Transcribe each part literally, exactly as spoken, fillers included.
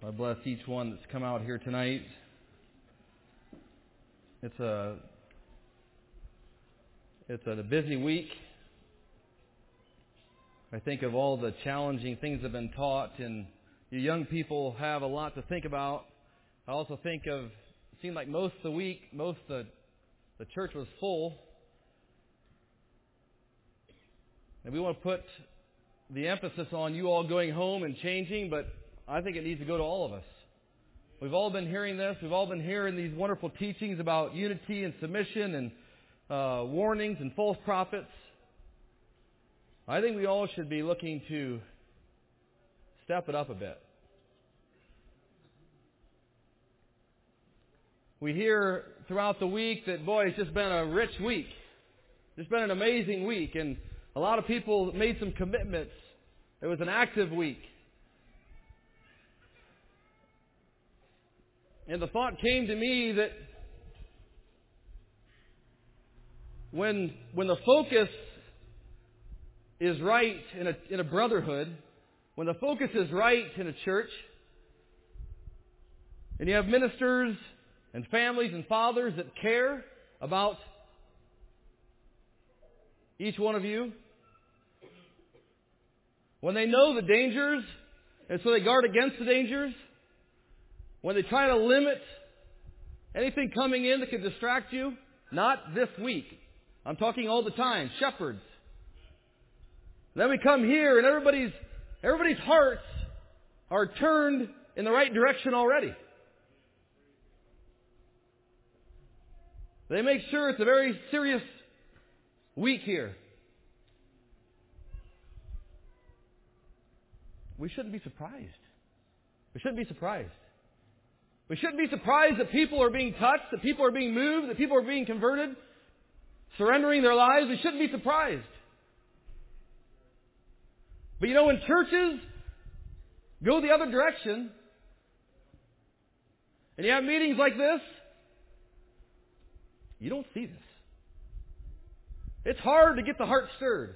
I bless each one that's come out here tonight. It's a it's a busy week. I think of all the challenging things that have been taught, and you young people have a lot to think about. I also think of, it seemed like most of the week, most of the, the church was full. And we want to put the emphasis on you all going home and changing, but I think it needs to go to all of us. We've all been hearing this. We've all been hearing these wonderful teachings about unity and submission and uh, warnings and false prophets. I think we all should be looking to step it up a bit. We hear throughout the week that, boy, it's just been a rich week. It's been an amazing week, and a lot of people made some commitments. It was an active week. And the thought came to me that when when the focus is right in a in a brotherhood, when the focus is right in a church, and you have ministers and families and fathers that care about each one of you, when they know the dangers, and so they guard against the dangers, when they try to limit anything coming in that could distract you, not this week. I'm talking all the time, shepherds. Then we come here and everybody's everybody's hearts are turned in the right direction already. They make sure it's a very serious week here. We shouldn't be surprised. We shouldn't be surprised. We shouldn't be surprised that people are being touched, that people are being moved, that people are being converted, surrendering their lives. We shouldn't be surprised. But you know, when churches go the other direction, and you have meetings like this, you don't see this. It's hard to get the heart stirred.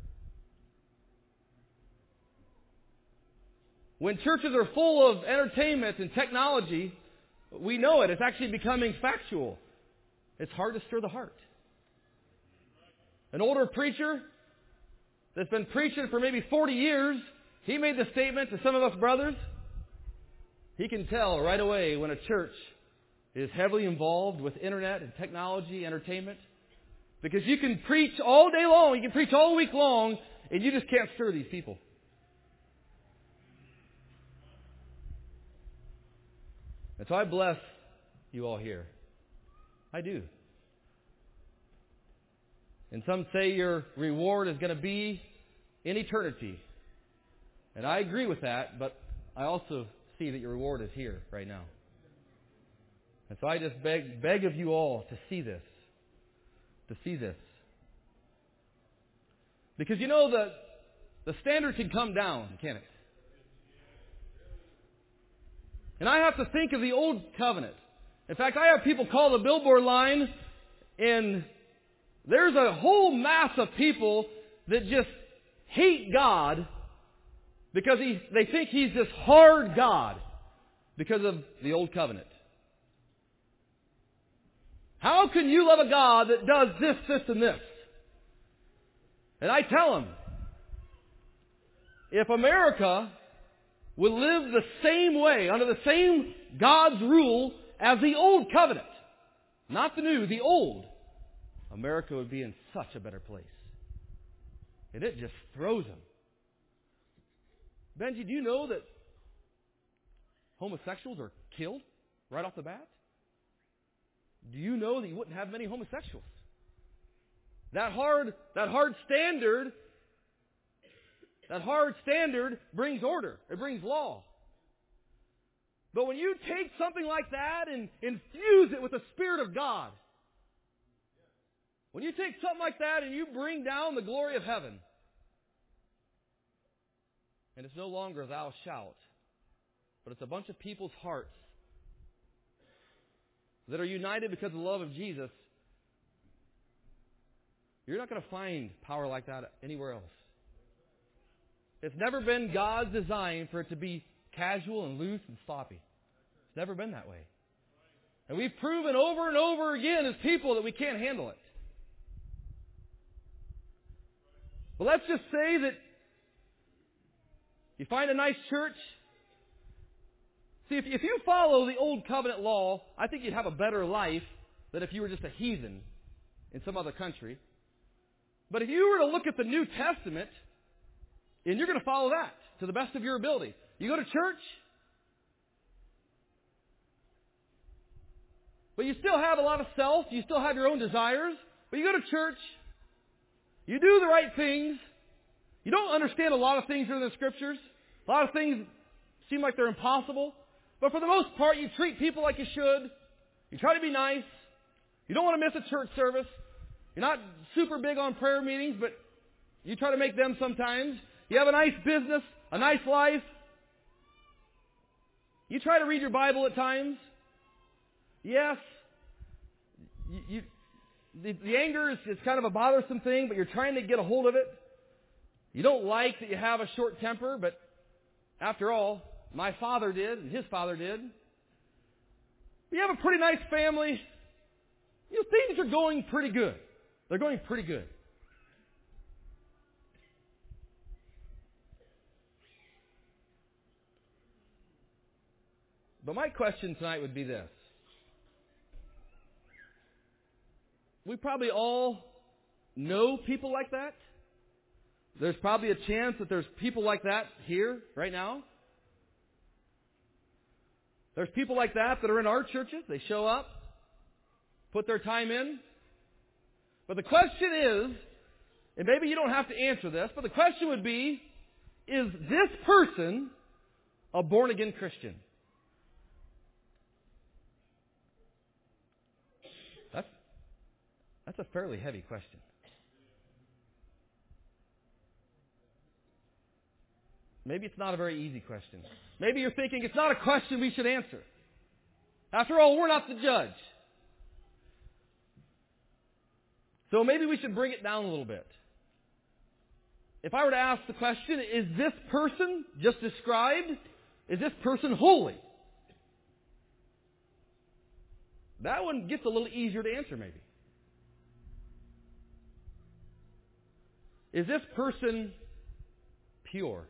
When churches are full of entertainment and technology, we know it. It's actually becoming factual. It's hard to stir the heart. An older preacher that's been preaching for maybe forty years, he made the statement to some of us brothers. He can tell right away when a church is heavily involved with internet and technology, entertainment. Because you can preach all day long, you can preach all week long, and you just can't stir these people. And so I bless you all here. I do. And some say your reward is going to be in eternity. And I agree with that, but I also see that your reward is here right now. And so I just beg, beg of you all to see this. To see this. Because you know the, the standard can come down, can't it? And I have to think of the old covenant. In fact, I have people call the billboard line, and there's a whole mass of people that just hate God because he, they think He's this hard God because of the old covenant. How can you love a God that does this, this, and this? And I tell them, if America would live the same way, under the same God's rule as the old covenant, not the new, the old, America would be in such a better place. And it just throws them. Benji, do you know that homosexuals are killed right off the bat? Do you know that you wouldn't have many homosexuals? That hard, that hard standard, that hard standard brings order. It brings law. But when you take something like that and infuse it with the Spirit of God, when you take something like that and you bring down the glory of heaven, and it's no longer thou shalt, but it's a bunch of people's hearts that are united because of the love of Jesus, you're not going to find power like that anywhere else. It's never been God's design for it to be casual and loose and sloppy. It's never been that way. And we've proven over and over again as people that we can't handle it. But let's just say that you find a nice church. See, if, if you follow the old covenant law, I think you'd have a better life than if you were just a heathen in some other country. But if you were to look at the New Testament, and you're going to follow that to the best of your ability. You go to church, but you still have a lot of self. You still have your own desires. But you go to church, you do the right things. You don't understand a lot of things in the Scriptures. A lot of things seem like they're impossible. But for the most part, you treat people like you should. You try to be nice. You don't want to miss a church service. You're not super big on prayer meetings, but you try to make them sometimes. You have a nice business, a nice life. You try to read your Bible at times. Yes, you, you, the, the anger is, is kind of a bothersome thing, but you're trying to get a hold of it. You don't like that you have a short temper, but after all, my father did, and his father did. You have a pretty nice family. You know, things are going pretty good. They're going pretty good. But my question tonight would be this. We probably all know people like that. There's probably a chance that there's people like that here right now. There's people like that that are in our churches. They show up, put their time in. But the question is, and maybe you don't have to answer this, but the question would be, is this person a born-again Christian? That's, that's a fairly heavy question. Maybe it's not a very easy question. Maybe you're thinking it's not a question we should answer. After all, we're not the judge. So maybe we should bring it down a little bit. If I were to ask the question, is this person just described, is this person holy? That one gets a little easier to answer maybe. Is this person pure?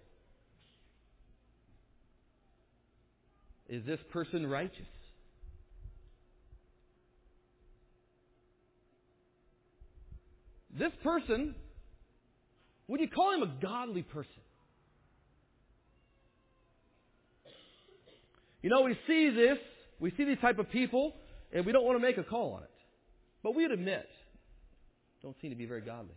Is this person righteous? This person, would you call him a godly person? You know, we see this, we see these type of people, and we don't want to make a call on it. But we would admit, don't seem to be very godly.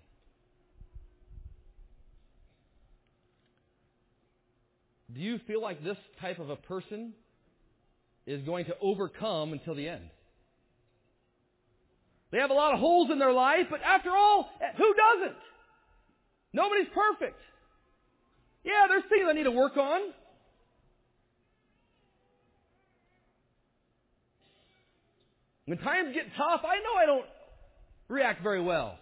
Do you feel like this type of a person is going to overcome until the end? They have a lot of holes in their life, but after all, who doesn't? Nobody's perfect. Yeah, there's things I need to work on. When times get tough, I know I don't react very well.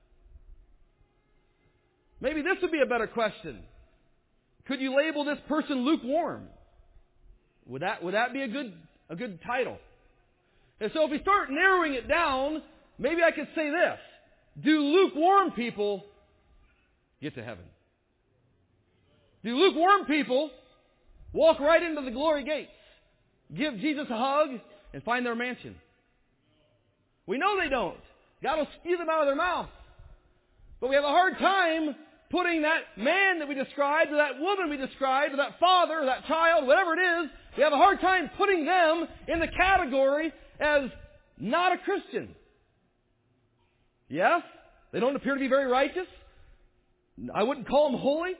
Maybe this would be a better question. Could you label this person lukewarm? Would that, would that be a good, a good title? And so if we start narrowing it down, maybe I could say this. Do lukewarm people get to heaven? Do lukewarm people walk right into the glory gates, give Jesus a hug, and find their mansion? We know they don't. God will spew them out of their mouth. But we have a hard time putting that man that we described, or that woman we described, or that father, or that child, whatever it is, we have a hard time putting them in the category as not a Christian. Yes, they don't appear to be very righteous. I wouldn't call them holy.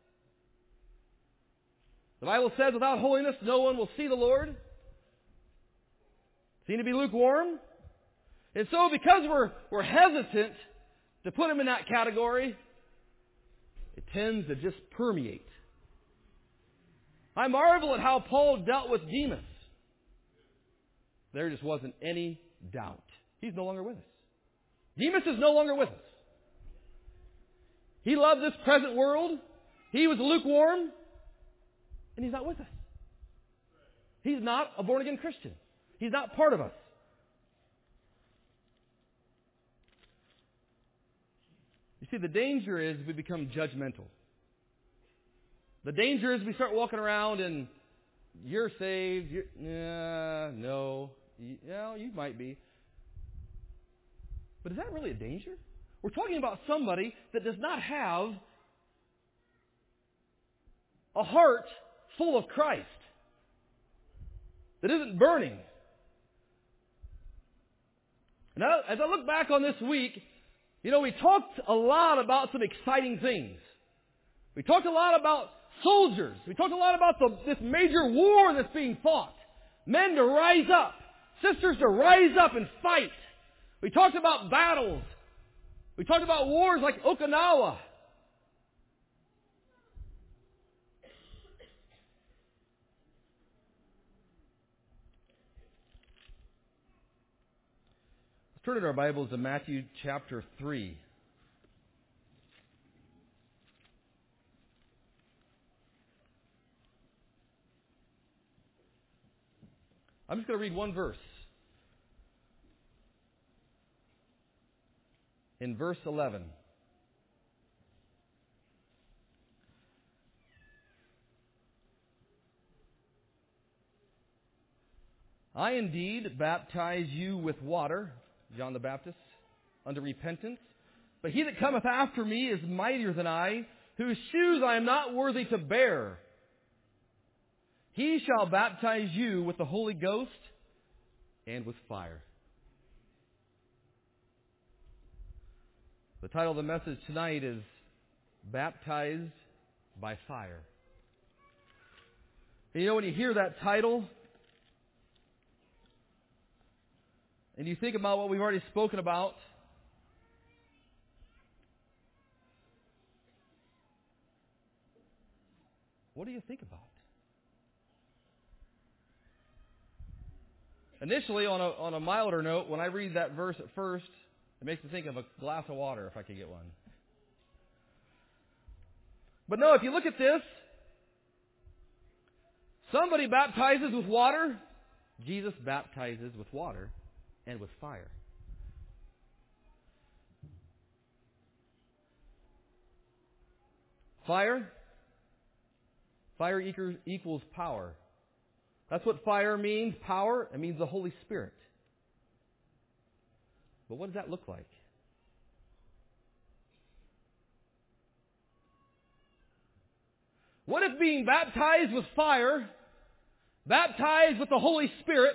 The Bible says without holiness no one will see the Lord. Seem to be lukewarm. And so because we're, we're hesitant to put them in that category, it tends to just permeate. I marvel at how Paul dealt with Demas. There just wasn't any doubt. He's no longer with us. Demas is no longer with us. He loved this present world. He was lukewarm. And he's not with us. He's not a born-again Christian. He's not part of us. You see, the danger is we become judgmental. The danger is we start walking around and you're saved. You're, nah, no. You, well, you might be. But is that really a danger? We're talking about somebody that does not have a heart full of Christ, that isn't burning. Now, as I look back on this week, you know, we talked a lot about some exciting things. We talked a lot about soldiers. We talked a lot about the, this major war that's being fought. Men to rise up. Sisters to rise up and fight. We talked about battles. We talked about wars like Okinawa. Let's turn in our Bibles to Matthew chapter three. I'm just going to read one verse. In verse eleven. I indeed baptize you with water, John the Baptist, unto repentance. But he that cometh after me is mightier than I, whose shoes I am not worthy to bear. He shall baptize you with the Holy Ghost and with fire. The title of the message tonight is Baptized by Fire. And you know, when you hear that title, and you think about what we've already spoken about, what do you think about? Initially, on a, on a milder note, when I read that verse at first, it makes me think of a glass of water, if I could get one. But no, if you look at this, somebody baptizes with water. Jesus baptizes with water and with fire. Fire? Fire equals power. That's what fire means, power. It means the Holy Spirit. But what does that look like? What if being baptized with fire, baptized with the Holy Spirit,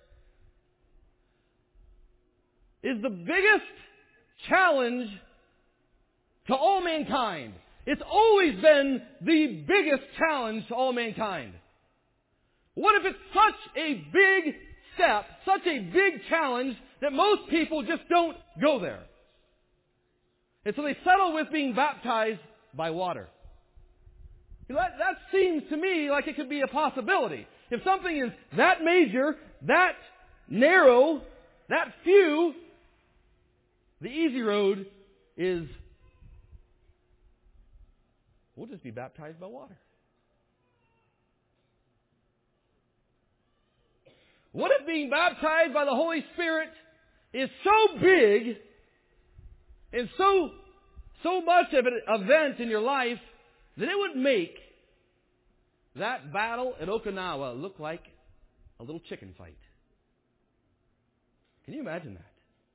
is the biggest challenge to all mankind? It's always been the biggest challenge to all mankind. What if it's such a big step, such a big challenge, that most people just don't go there? And so they settle with being baptized by water. That, that seems to me like it could be a possibility. If something is that major, that narrow, that few, the easy road is, we'll just be baptized by water. What if being baptized by the Holy Spirit is so big and so so much of an event in your life that it would make that battle at Okinawa look like a little chicken fight? Can you imagine that?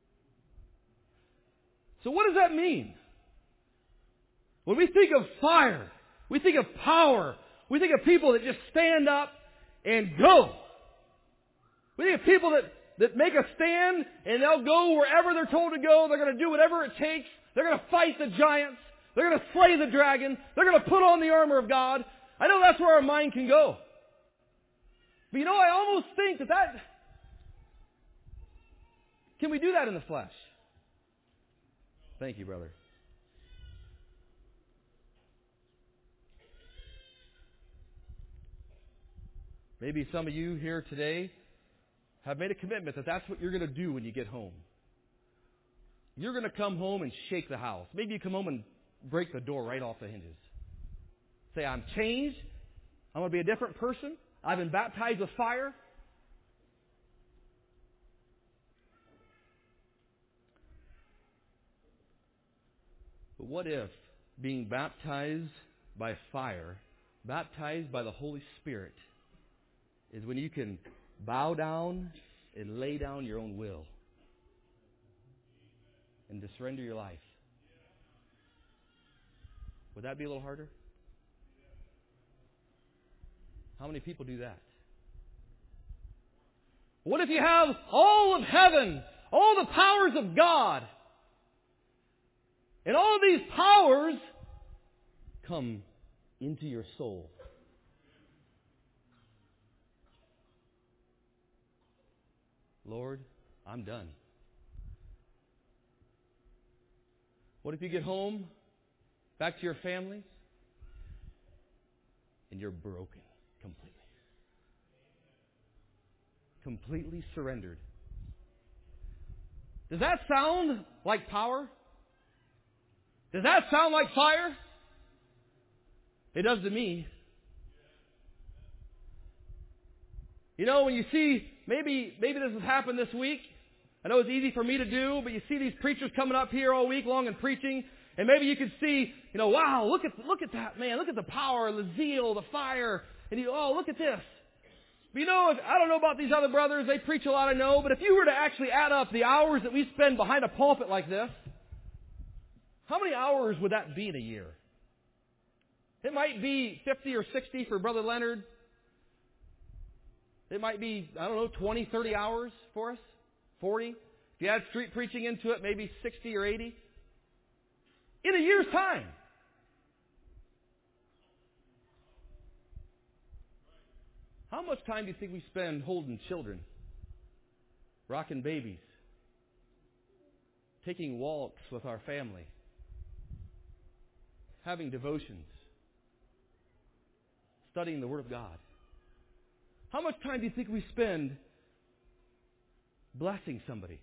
So what does that mean? When we think of fire, we think of power, we think of people that just stand up and go. We think of people that, that make a stand and they'll go wherever they're told to go. They're going to do whatever it takes. They're going to fight the giants. They're going to slay the dragon. They're going to put on the armor of God. I know that's where our mind can go. But you know, I almost think that that... Can we do that in the flesh? Thank you, brother. Maybe some of you here today have made a commitment that that's what you're going to do when you get home. You're going to come home and shake the house. Maybe you come home and break the door right off the hinges. Say, I'm changed. I'm going to be a different person. I've been baptized with fire. But what if being baptized by fire, baptized by the Holy Spirit, is when you can bow down and lay down your own will and to surrender your life? Would that be a little harder? How many people do that? What if you have all of heaven, all the powers of God, and all of these powers come into your soul? Lord, I'm done. What if you get home, back to your families, and you're broken completely? Completely surrendered. Does that sound like power? Does that sound like fire? It does to me. You know, when you see, maybe maybe this has happened this week. I know it's easy for me to do, but you see these preachers coming up here all week long and preaching, and maybe you can see, you know, wow, look at look at that, man, look at the power, the zeal, the fire, and you, oh, look at this. But you know, if, I don't know about these other brothers, they preach a lot, I know, but if you were to actually add up the hours that we spend behind a pulpit like this, how many hours would that be in a year? It might be fifty or sixty for Brother Leonard. It might be, I don't know, twenty, thirty hours for us. forty. If you add street preaching into it, maybe sixty or eighty. In a year's time. How much time do you think we spend holding children, rocking babies, taking walks with our family, having devotions, studying the Word of God? How much time do you think we spend blessing somebody?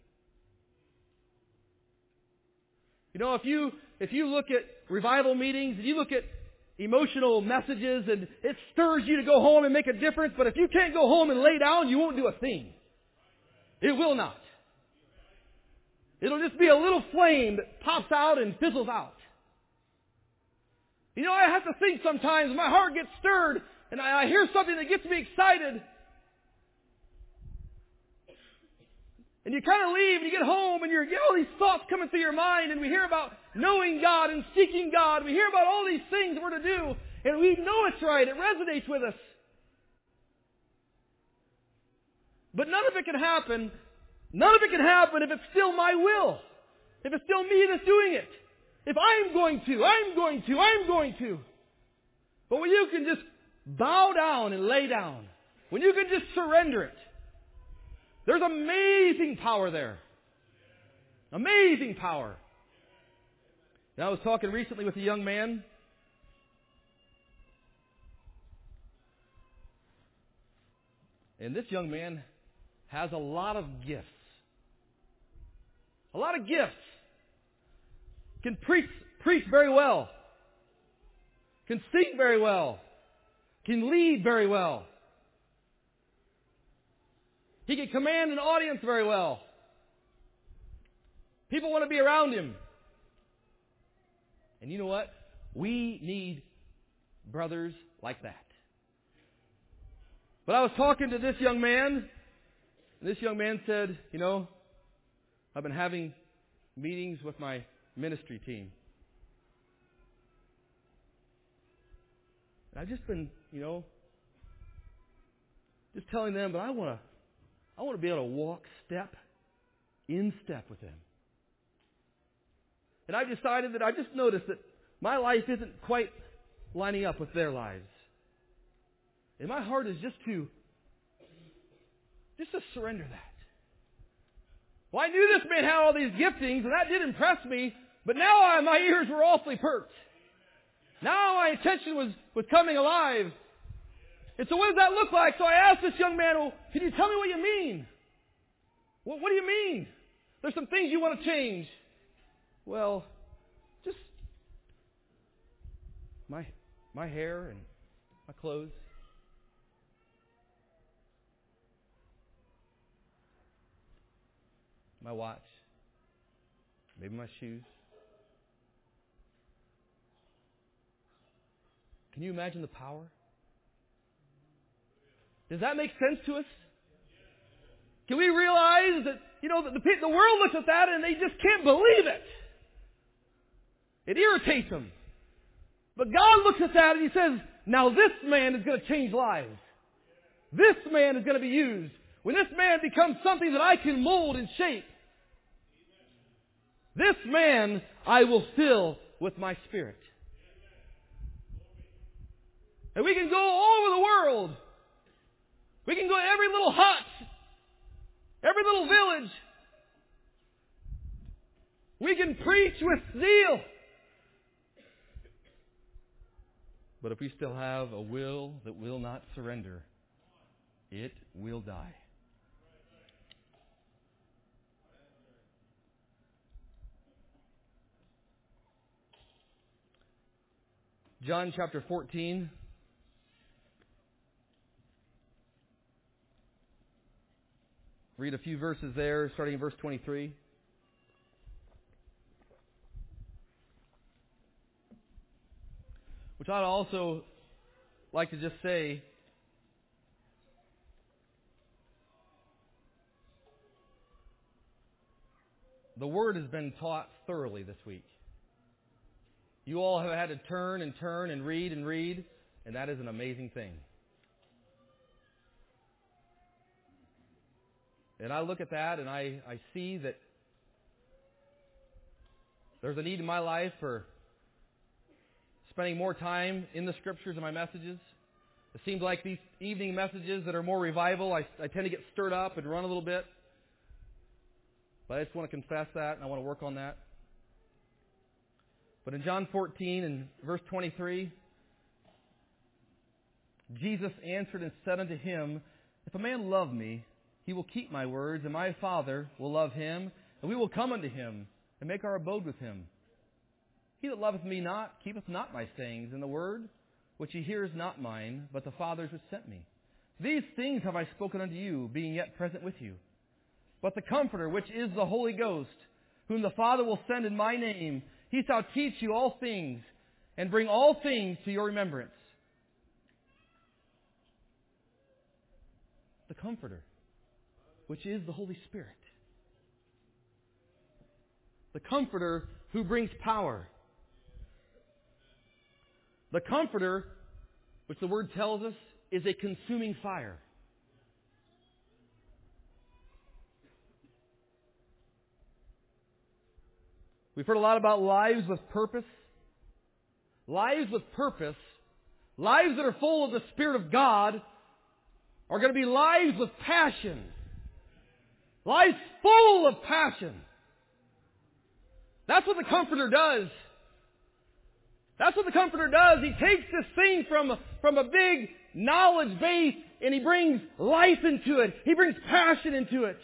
You know, if you if you look at revival meetings, and you look at emotional messages, and it stirs you to go home and make a difference, but if you can't go home and lay down, you won't do a thing. It will not. It'll just be a little flame that pops out and fizzles out. You know, I have to think sometimes, my heart gets stirred, and I, I hear something that gets me excited. And you kind of leave, and you get home, and you get all these thoughts coming through your mind, and we hear about knowing God and seeking God. We hear about all these things we're to do, and we know it's right. It resonates with us. But none of it can happen. None of it can happen if it's still my will. If it's still me that's doing it. If I'm going to, I'm going to, I'm going to. But when you can just bow down and lay down, when you can just surrender it, there's amazing power there. Amazing power. And I was talking recently with a young man. And this young man has a lot of gifts. A lot of gifts. Can preach, preach very well. Can sing very well. Can lead very well. He can command an audience very well. People want to be around him. And you know what? We need brothers like that. But I was talking to this young man, and this young man said, you know, I've been having meetings with my ministry team. And I've just been, you know, just telling them, but I want to I want to be able to walk step in step with them. And I decided that I just noticed that my life isn't quite lining up with their lives. And my heart is just to, just to surrender that. Well, I knew this man had all these giftings, and that did impress me, but now I, my ears were awfully perked. Now my attention was, was coming alive. And so what does that look like? So I asked this young man, well, can you tell me what you mean? What, what do you mean? There's some things you want to change. Well, just my my hair and my clothes. my watch, maybe my shoes. Can you imagine the power? Does that make sense to us? Can we realize that, you know, the, the, the world looks at that and they just can't believe it. It irritates them. But God looks at that and He says, now this man is going to change lives. This man is going to be used. When this man becomes something that I can mold and shape, this man I will fill with my Spirit. And we can go all over the world. We can go to every little hut, every little village. We can preach with zeal. But if we still have a will that will not surrender, it will die. John chapter fourteen. Read a few verses there, starting in verse twenty-three. Which I'd also like to just say, the Word has been taught thoroughly this week. You all have had to turn and turn and read and read, and that is an amazing thing. And I look at that and I, I see that there's a need in my life for spending more time in the Scriptures and my messages. It seems like these evening messages that are more revival, I, I tend to get stirred up and run a little bit. But I just want to confess that and I want to work on that. But in John fourteen and verse twenty-three, Jesus answered and said unto him, if a man love me, he will keep my words, and my Father will love him, and we will come unto him, and make our abode with him. He that loveth me not, keepeth not my sayings, and the word which he hears not mine, but the Father's which sent me. These things have I spoken unto you, being yet present with you. But the Comforter, which is the Holy Ghost, whom the Father will send in my name, He shall teach you all things, and bring all things to your remembrance. The Comforter, which is the Holy Spirit. The Comforter who brings power. The Comforter, which the Word tells us, is a consuming fire. We've heard a lot about lives with purpose. Lives with purpose, lives that are full of the Spirit of God, are going to be lives with passion. Lives full of passion. That's what the Comforter does. That's what the Comforter does. He takes this thing from, from a big knowledge base and He brings life into it. He brings passion into it.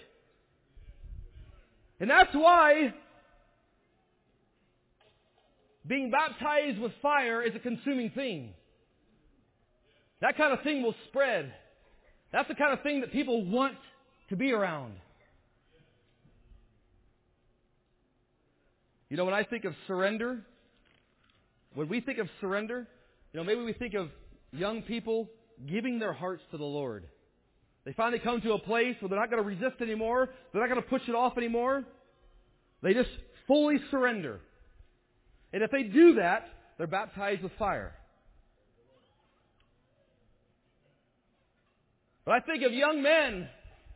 And that's why being baptized with fire is a consuming thing. That kind of thing will spread. That's the kind of thing that people want to be around. You know, when I think of surrender, when we think of surrender, you know, maybe we think of young people giving their hearts to the Lord. They finally come to a place where they're not going to resist anymore. They're not going to push it off anymore. They just fully surrender. And if they do that, they're baptized with fire. But I think of young men,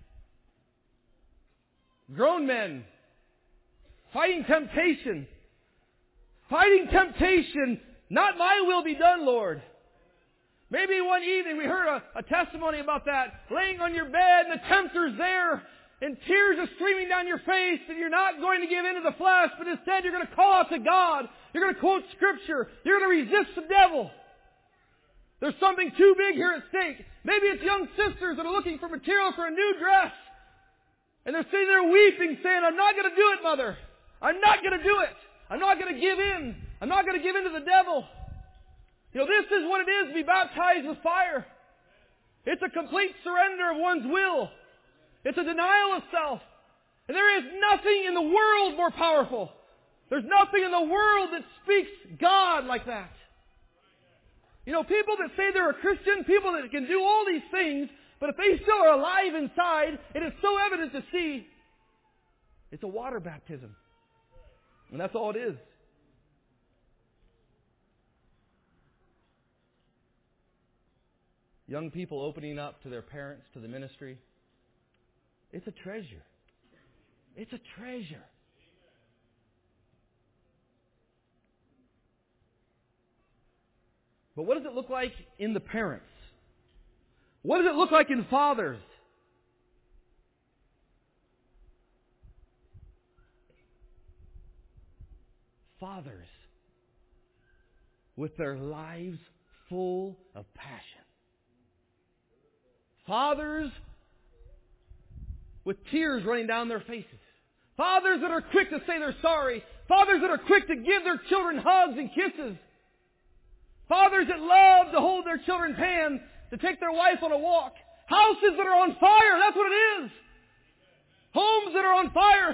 grown men, fighting temptation. Fighting temptation. Not my will be done, Lord. Maybe one evening we heard a, a testimony about that. Laying on your bed and the tempter's there and tears are streaming down your face and you're not going to give in to the flesh, but instead you're going to call out to God. You're going to quote Scripture. You're going to resist the devil. There's something too big here at stake. Maybe it's young sisters that are looking for material for a new dress. And they're sitting there weeping saying, I'm not going to do it, Mother. I'm not going to do it. I'm not going to give in. I'm not going to give in to the devil. You know, this is what it is to be baptized with fire. It's a complete surrender of one's will. It's a denial of self. And there is nothing in the world more powerful. There's nothing in the world that speaks God like that. You know, people that say they're a Christian, people that can do all these things, but if they still are alive inside, it is so evident to see, it's a water baptism. And that's all it is. Young people opening up to their parents, to the ministry. It's a treasure. It's a treasure. But what does it look like in the parents? What does it look like in fathers? Fathers with their lives full of passion. Fathers with tears running down their faces. Fathers that are quick to say they're sorry. Fathers that are quick to give their children hugs and kisses. Fathers that love to hold their children's hands, to take their wife on a walk. Houses that are on fire, that's what it is. Homes that are on fire.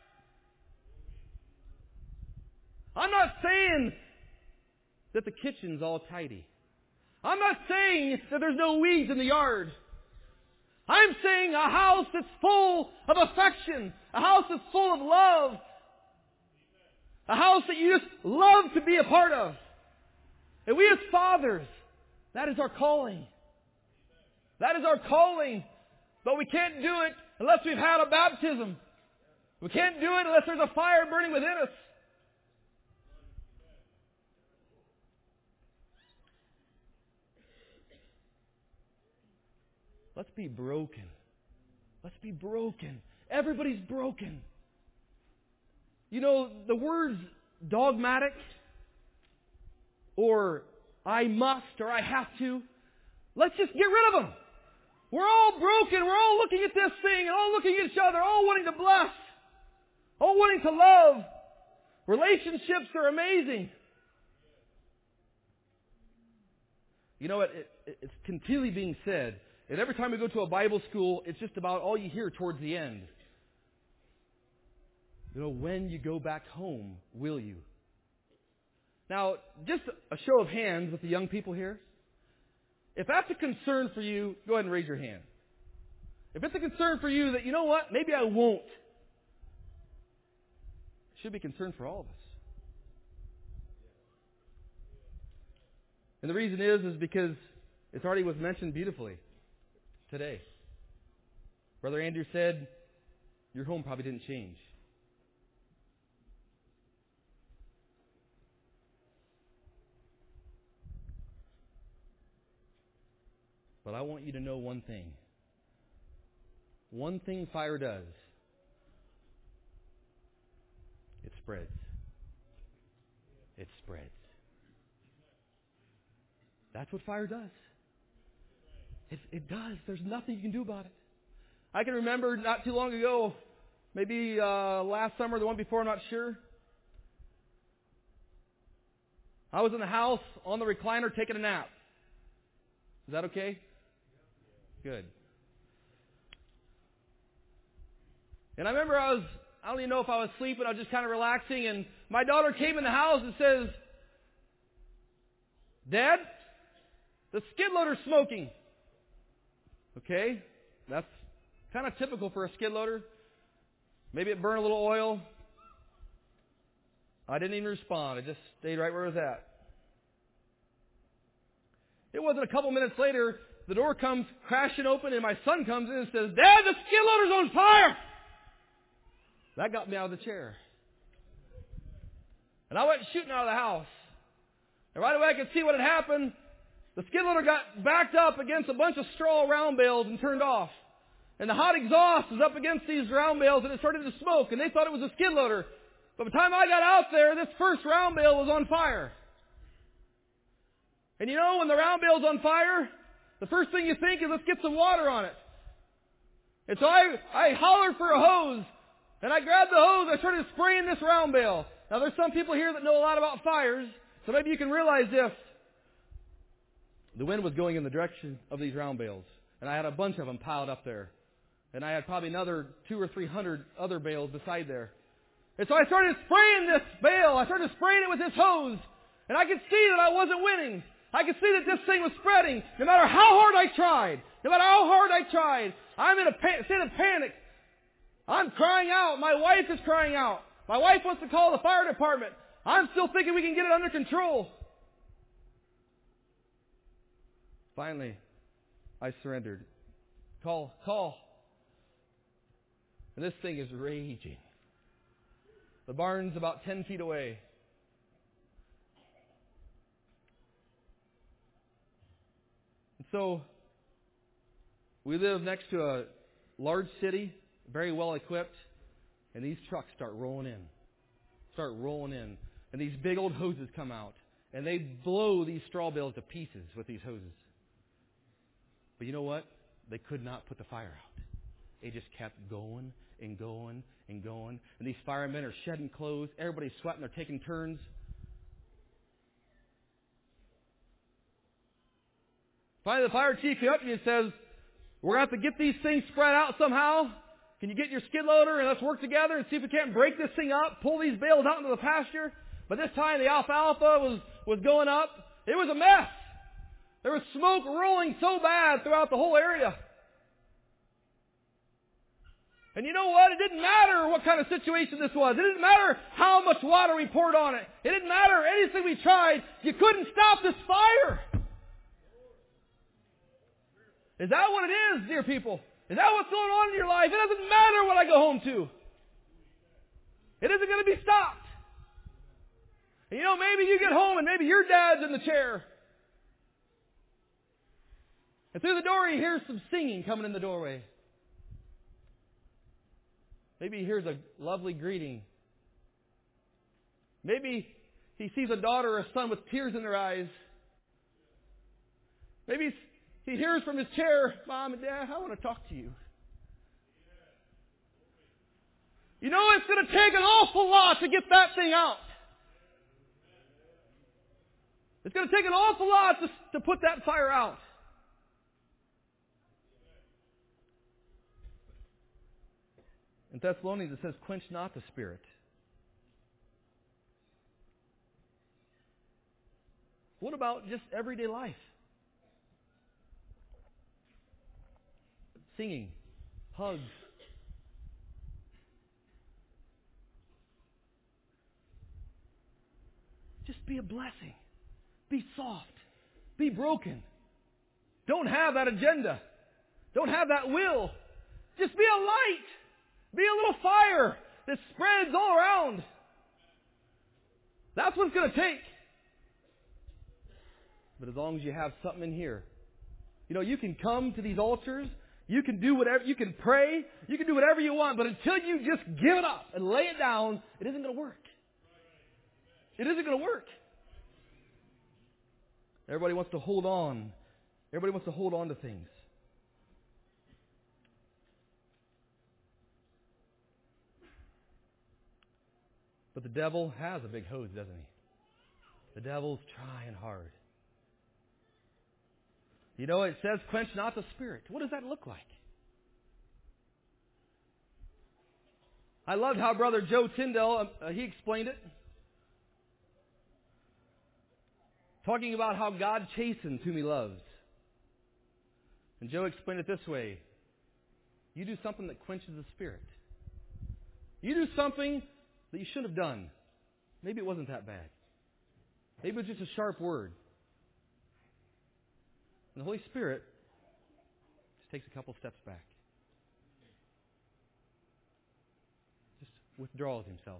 I'm not saying that the kitchen's all tidy. I'm not saying that there's no weeds in the yard. I'm saying a house that's full of affection. A house that's full of love. A house that you just love to be a part of. And we as fathers, that is our calling. That is our calling. But we can't do it unless we've had a baptism. We can't do it unless there's a fire burning within us. Let's be broken. Let's be broken. Everybody's broken. You know, the words dogmatic or I must or I have to, let's just get rid of them. We're all broken. We're all looking at this thing and all looking at each other, all wanting to bless, all wanting to love. Relationships are amazing. You know what? It, it, it's continually being said. And every time we go to a Bible school, it's just about all you hear towards the end. You know, when you go back home, will you? Now, just a show of hands with the young people here. If that's a concern for you, go ahead and raise your hand. If it's a concern for you that, you know what, maybe I won't. It should be a concern for all of us. And the reason is, is because it already was mentioned beautifully today. Brother Andrew said, your home probably didn't change. But I want you to know one thing. One thing fire does. It spreads. It spreads. That's what fire does. It, it does. There's nothing you can do about it. I can remember not too long ago, maybe uh, last summer, the one before, I'm not sure. I was in the house on the recliner taking a nap. Is that okay? Good. And I remember I was, I don't even know if I was sleeping, I was just kind of relaxing, and my daughter came in the house and says, Dad, the skid loader's smoking. Okay, that's kind of typical for a skid loader. Maybe it burned a little oil. I didn't even respond. I just stayed right where I was at. It wasn't a couple minutes later, the door comes crashing open and my son comes in and says, Dad, the skid loader's on fire! That got me out of the chair. And I went shooting out of the house. And right away I could see what had happened. The skid loader got backed up against a bunch of straw round bales and turned off. And the hot exhaust was up against these round bales and it started to smoke. And they thought it was a skid loader. But by the time I got out there, this first round bale was on fire. And you know, when the round bale's on fire, the first thing you think is, let's get some water on it. And so I, I hollered for a hose. And I grabbed the hose, I started spraying this round bale. Now there's some people here that know a lot about fires, so maybe you can realize this. The wind was going in the direction of these round bales. And I had a bunch of them piled up there. And I had probably another two or three hundred other bales beside there. And so I started spraying this bale. I started spraying it with this hose. And I could see that I wasn't winning. I could see that this thing was spreading. No matter how hard I tried. No matter how hard I tried. I'm in a pa- state of panic. I'm crying out. My wife is crying out. My wife wants to call the fire department. I'm still thinking we can get it under control. Finally, I surrendered. Call, call. And this thing is raging. The barn's about ten feet away. And so, we live next to a large city, very well equipped, and these trucks start rolling in. Start rolling in. And these big old hoses come out. And they blow these straw bales to pieces with these hoses. But you know what? They could not put the fire out. It just kept going and going and going. And these firemen are shedding clothes. Everybody's sweating. They're taking turns. Finally, the fire chief came up to me and says, we're going to have to get these things spread out somehow. Can you get your skid loader and let's work together and see if we can't break this thing up, pull these bales out into the pasture? But this time the alfalfa was, was going up. It was a mess. There was smoke rolling so bad throughout the whole area. And you know what? It didn't matter what kind of situation this was. It didn't matter how much water we poured on it. It didn't matter anything we tried. You couldn't stop this fire. Is that what it is, dear people? Is that what's going on in your life? It doesn't matter what I go home to. It isn't going to be stopped. And you know, maybe you get home and maybe your dad's in the chair. And through the door he hears some singing coming in the doorway. Maybe he hears a lovely greeting. Maybe he sees a daughter or a son with tears in their eyes. Maybe he hears from his chair, Mom and Dad, I want to talk to you. You know, it's going to take an awful lot to get that thing out. It's going to take an awful lot to, to put that fire out. In Thessalonians it says, quench not the spirit. What about just everyday life? Singing, hugs. Just be a blessing. Be soft. Be broken. Don't have that agenda. Don't have that will. Just be a light. Be a little fire that spreads all around. That's what it's going to take. But as long as you have something in here, you know, you can come to these altars, you can do whatever, you can pray, you can do whatever you want, but until you just give it up and lay it down, it isn't going to work. It isn't going to work. Everybody wants to hold on. Everybody wants to hold on to things. But the devil has a big hose, doesn't he? The devil's trying hard. You know, it says, quench not the spirit. What does that look like? I loved how Brother Joe Tyndale, uh, he explained it. Talking about how God chastens whom He loves. And Joe explained it this way. You do something that quenches the spirit. You do something that you should have done. Maybe it wasn't that bad. Maybe it was just a sharp word. And the Holy Spirit just takes a couple steps back. Just withdraws Himself.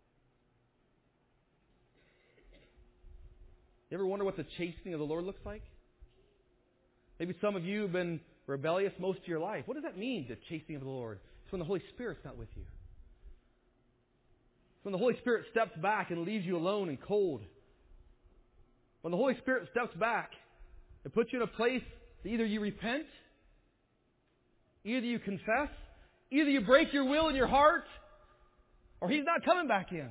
You ever wonder what the chastening of the Lord looks like? Maybe some of you have been rebellious most of your life. What does that mean, the chastening of the Lord? It's when the Holy Spirit's not with you. When the Holy Spirit steps back and leaves you alone and cold. When the Holy Spirit steps back and puts you in a place that either you repent, either you confess, either you break your will in your heart, or He's not coming back in.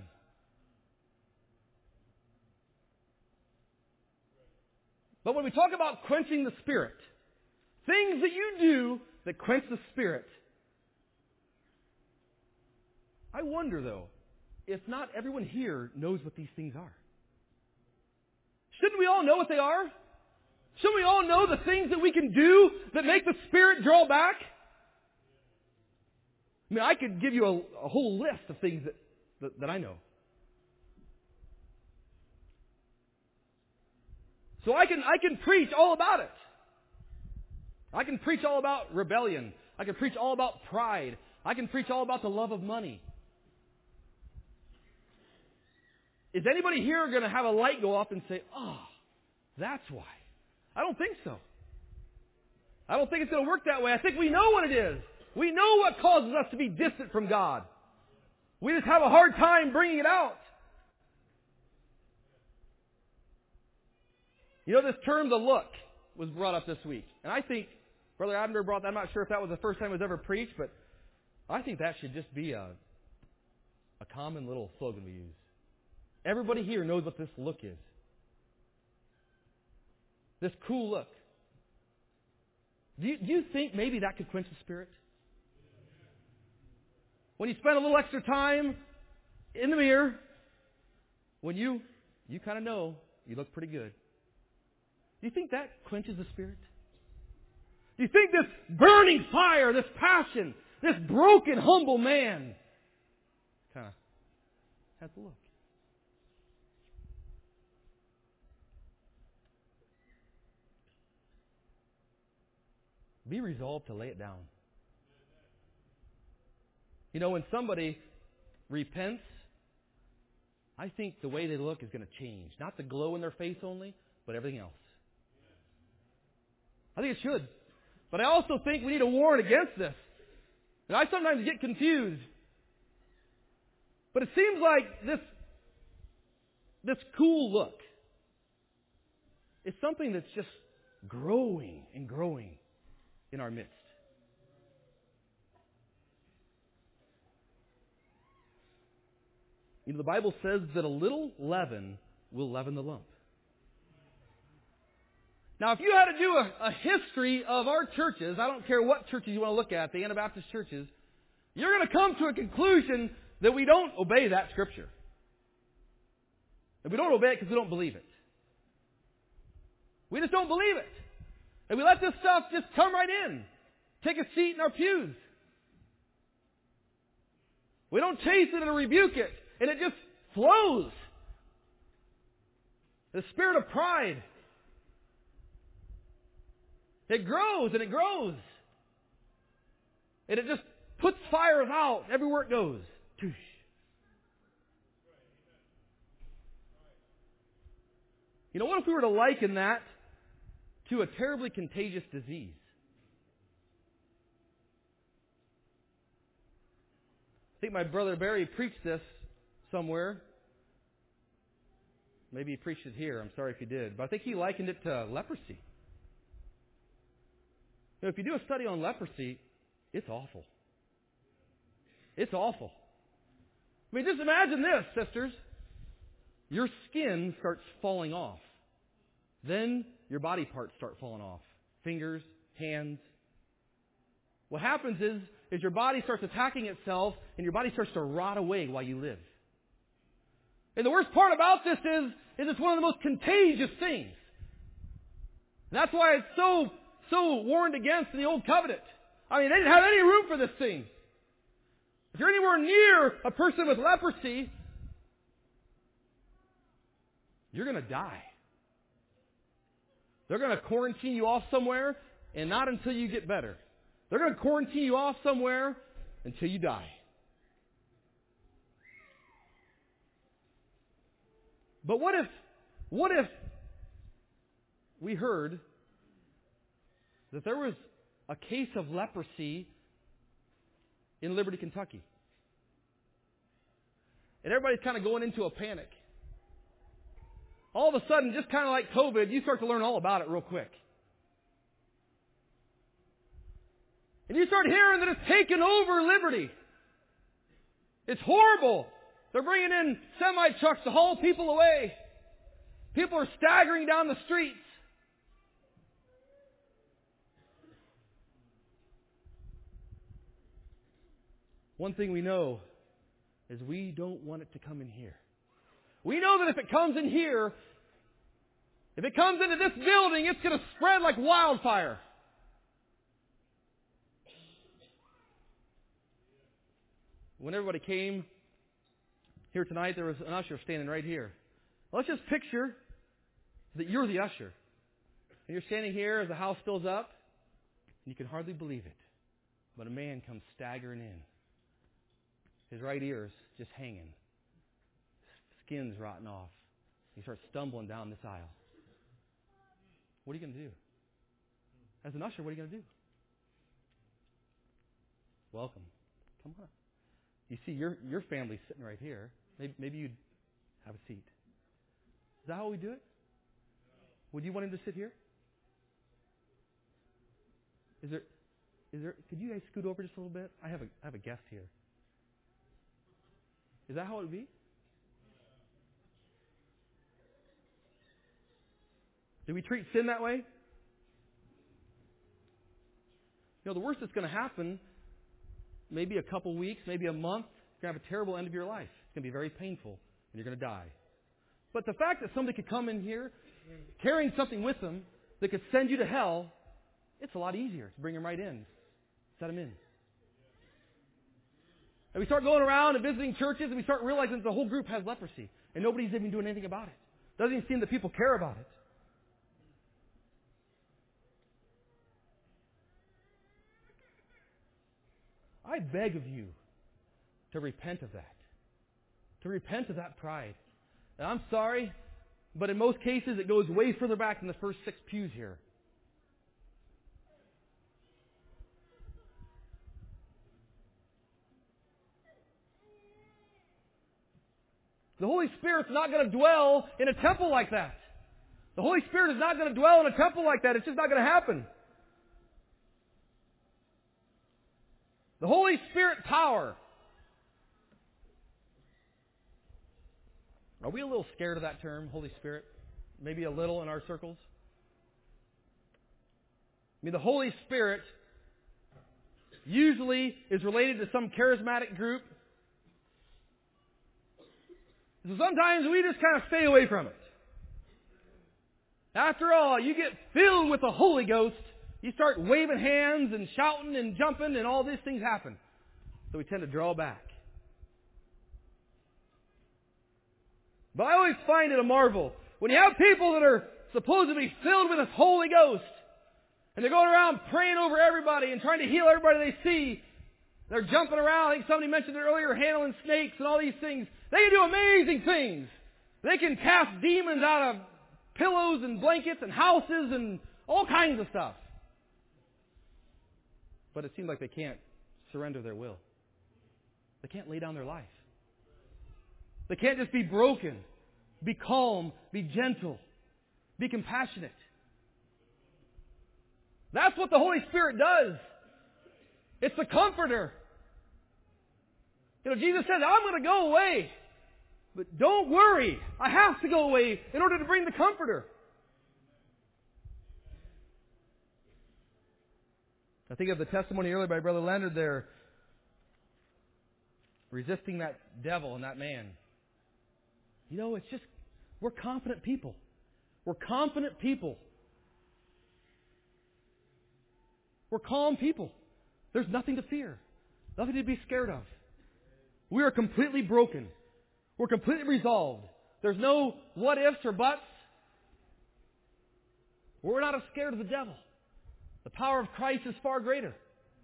But when we talk about quenching the Spirit, things that you do that quench the Spirit, I wonder, though, if not everyone here knows what these things are. Shouldn't we all know what they are? Shouldn't we all know the things that we can do that make the Spirit draw back? I mean, I could give you a, a whole list of things that, that, that I know. So I can I can preach all about it. I can preach all about rebellion. I can preach all about pride. I can preach all about the love of money. Is anybody here going to have a light go off and say, oh, that's why? I don't think so. I don't think it's going to work that way. I think we know what it is. We know what causes us to be distant from God. We just have a hard time bringing it out. You know, this term, the look, was brought up this week. And I think Brother Abner brought that. I'm not sure if that was the first time it was ever preached, but I think that should just be a, a common little slogan we use. Everybody here knows what this look is. This cool look. Do you, do you think maybe that could quench the Spirit? When you spend a little extra time in the mirror, when you you kind of know you look pretty good, do you think that quenches the Spirit? Do you think this burning fire, this passion, this broken, humble man kind of has a look? Be resolved to lay it down. You know, when somebody repents, I think the way they look is going to change. Not the glow in their face only, but everything else. I think it should. But I also think we need to warn against this. And I sometimes get confused. But it seems like this, this cool look is something that's just growing and growing in our midst. You know, the Bible says that a little leaven will leaven the lump. Now, if you had to do a, a history of our churches, I don't care what churches you want to look at, the Anabaptist churches, you're going to come to a conclusion that we don't obey that Scripture. And we don't obey it because we don't believe it. We just don't believe it. And we let this stuff just come right in. Take a seat in our pews. We don't chase it and rebuke it. And it just flows. The spirit of pride. It grows and it grows. And it just puts fires out everywhere it goes. Toosh. You know, what if we were to liken that to a terribly contagious disease? I think my brother Barry preached this somewhere. Maybe he preached it here. I'm sorry if he did. But I think he likened it to leprosy. You know, if you do a study on leprosy, it's awful. It's awful. I mean, just imagine this, sisters. Your skin starts falling off. Then your body parts start falling off. Fingers, hands. What happens is, is your body starts attacking itself and your body starts to rot away while you live. And the worst part about this is, is it's one of the most contagious things. And that's why it's so, so warned against in the Old Covenant. I mean, they didn't have any room for this thing. If you're anywhere near a person with leprosy, you're going to die. They're going to quarantine you off somewhere, and not until you get better. They're going to quarantine you off somewhere until you die. But what if, what if we heard that there was a case of leprosy in Liberty, Kentucky? And everybody's kind of going into a panic. All of a sudden, just kind of like COVID, you start to learn all about it real quick. And you start hearing that it's taken over Liberty. It's horrible. They're bringing in semi-trucks to haul people away. People are staggering down the streets. One thing we know is we don't want it to come in here. We know that if it comes in here, if it comes into this building, it's going to spread like wildfire. When everybody came here tonight, there was an usher standing right here. Let's just picture that you're the usher. And you're standing here as the house fills up, and you can hardly believe it. But a man comes staggering in. His right ear's just hanging. Skin's rotting off. He starts stumbling down this aisle. What are you going to do? As an usher, what are you going to do? Welcome. Come on. You see, your your family's sitting right here. Maybe, maybe you'd have a seat. Is that how we do it? Would you want him to sit here? Is there, is there? Could you guys scoot over just a little bit? I have a I have a guest here. Is that how it would be? Do we treat sin that way? You know, the worst that's going to happen, maybe a couple weeks, maybe a month, you're going to have a terrible end of your life. It's going to be very painful, and you're going to die. But the fact that somebody could come in here carrying something with them that could send you to hell, it's a lot easier to bring them right in. Set them in. And we start going around and visiting churches, and we start realizing that the whole group has leprosy, and nobody's even doing anything about it. Doesn't even seem that people care about it. I beg of you to repent of that. To repent of that pride. And I'm sorry, but in most cases it goes way further back than the first six pews here. The Holy Spirit's not going to dwell in a temple like that. The Holy Spirit is not going to dwell in a temple like that. It's just not going to happen. The Holy Spirit power. Are we a little scared of that term, Holy Spirit? Maybe a little in our circles? I mean, the Holy Spirit usually is related to some charismatic group. So sometimes we just kind of stay away from it. After all, you get filled with the Holy Ghost, you start waving hands and shouting and jumping and all these things happen. So we tend to draw back. But I always find it a marvel when you have people that are supposed to be filled with the Holy Ghost and they're going around praying over everybody and trying to heal everybody they see. They're jumping around. I think somebody mentioned it earlier, handling snakes and all these things. They can do amazing things. They can cast demons out of pillows and blankets and houses and all kinds of stuff. But it seems like they can't surrender their will. They can't lay down their life. They can't just be broken, be calm, be gentle, be compassionate. That's what the Holy Spirit does. It's the comforter. You know, Jesus said, I'm going to go away. But don't worry. I have to go away in order to bring the comforter. I think of the testimony earlier by Brother Leonard there, resisting that devil and that man. You know, it's just, we're confident people. We're confident people. We're calm people. There's nothing to fear. Nothing to be scared of. We are completely broken. We're completely resolved. There's no what ifs or buts. We're not scared of the devil. The power of Christ is far greater.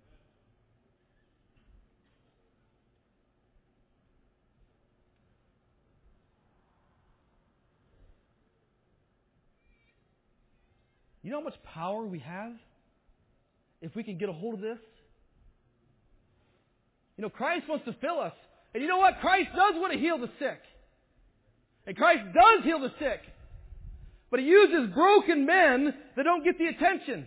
You know how much power we have if we can get a hold of this? You know, Christ wants to fill us. And you know what? Christ does want to heal the sick. And Christ does heal the sick. But He uses broken men that don't get the attention.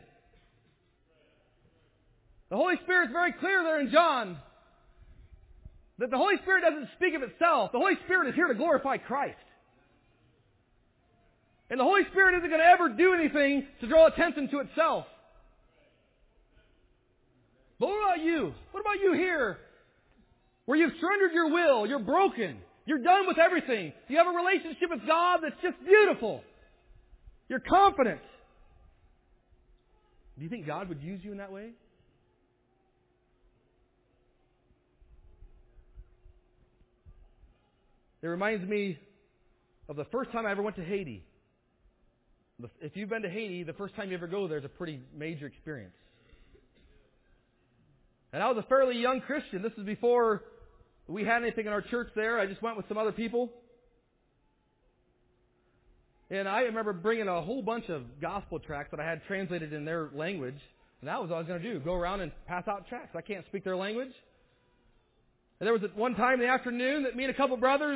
The Holy Spirit's very clear there in John that the Holy Spirit doesn't speak of itself. The Holy Spirit is here to glorify Christ. And the Holy Spirit isn't going to ever do anything to draw attention to itself. But what about you? What about you here? where you've surrendered your will, you're broken, you're done with everything. You have a relationship with God that's just beautiful. You're confident. Do you think God would use you in that way? It reminds me of the first time I ever went to Haiti. If you've been to Haiti, the first time you ever go there is a pretty major experience. And I was a fairly young Christian. This is before we had anything in our church there. I just went with some other people. And I remember bringing a whole bunch of gospel tracts that I had translated in their language. And that was what I was going to do, go around and pass out tracts. I can't speak their language. And there was one time in the afternoon that me and a couple brothers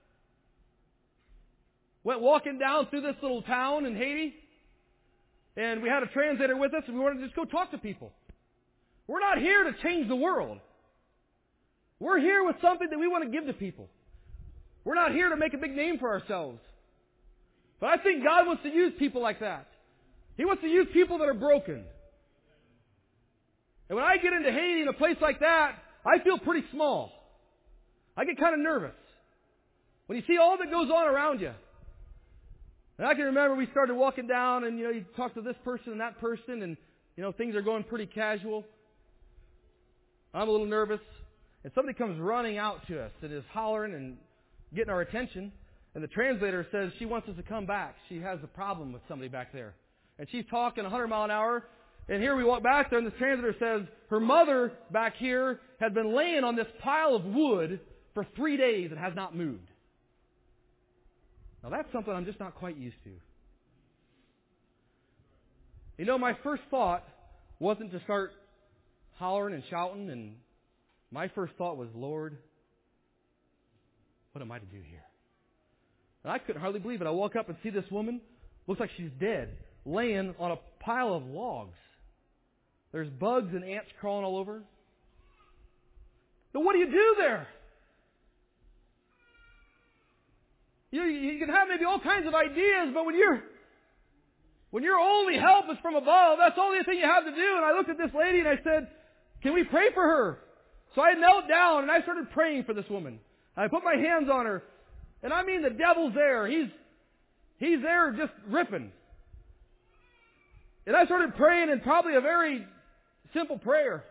went walking down through this little town in Haiti. And we had a translator with us, and we wanted to just go talk to people. We're not here to change the world. We're here with something that we want to give to people. We're not here to make a big name for ourselves. But I think God wants to use people like that. He wants to use people that are broken. And when I get into Haiti in a place like that, I feel pretty small. I get kind of nervous. When you see all that goes on around you. And I can remember we started walking down and, you know, you talk to this person and that person and, you know, things are going pretty casual. I'm a little nervous. And somebody comes running out to us and is hollering and getting our attention. And the translator says she wants us to come back. She has a problem with somebody back there. And she's talking one hundred mile an hour. And here we walk back there and the translator says her mother back here had been laying on this pile of wood for three days and has not moved. Now that's something I'm just not quite used to. You know, my first thought wasn't to start hollering and shouting, and my first thought was, Lord, what am I to do here? And I couldn't hardly believe it. I walk up and see this woman, looks like she's dead, laying on a pile of logs. There's bugs and ants crawling all over. Now what do you do there? You, you can have maybe all kinds of ideas, but when you're when your only help is from above, that's the only thing you have to do. And I looked at this lady and I said, can we pray for her? So I knelt down and I started praying for this woman. I put my hands on her. And I mean, the devil's there. He's, he's there just ripping. And I started praying in probably a very simple prayer.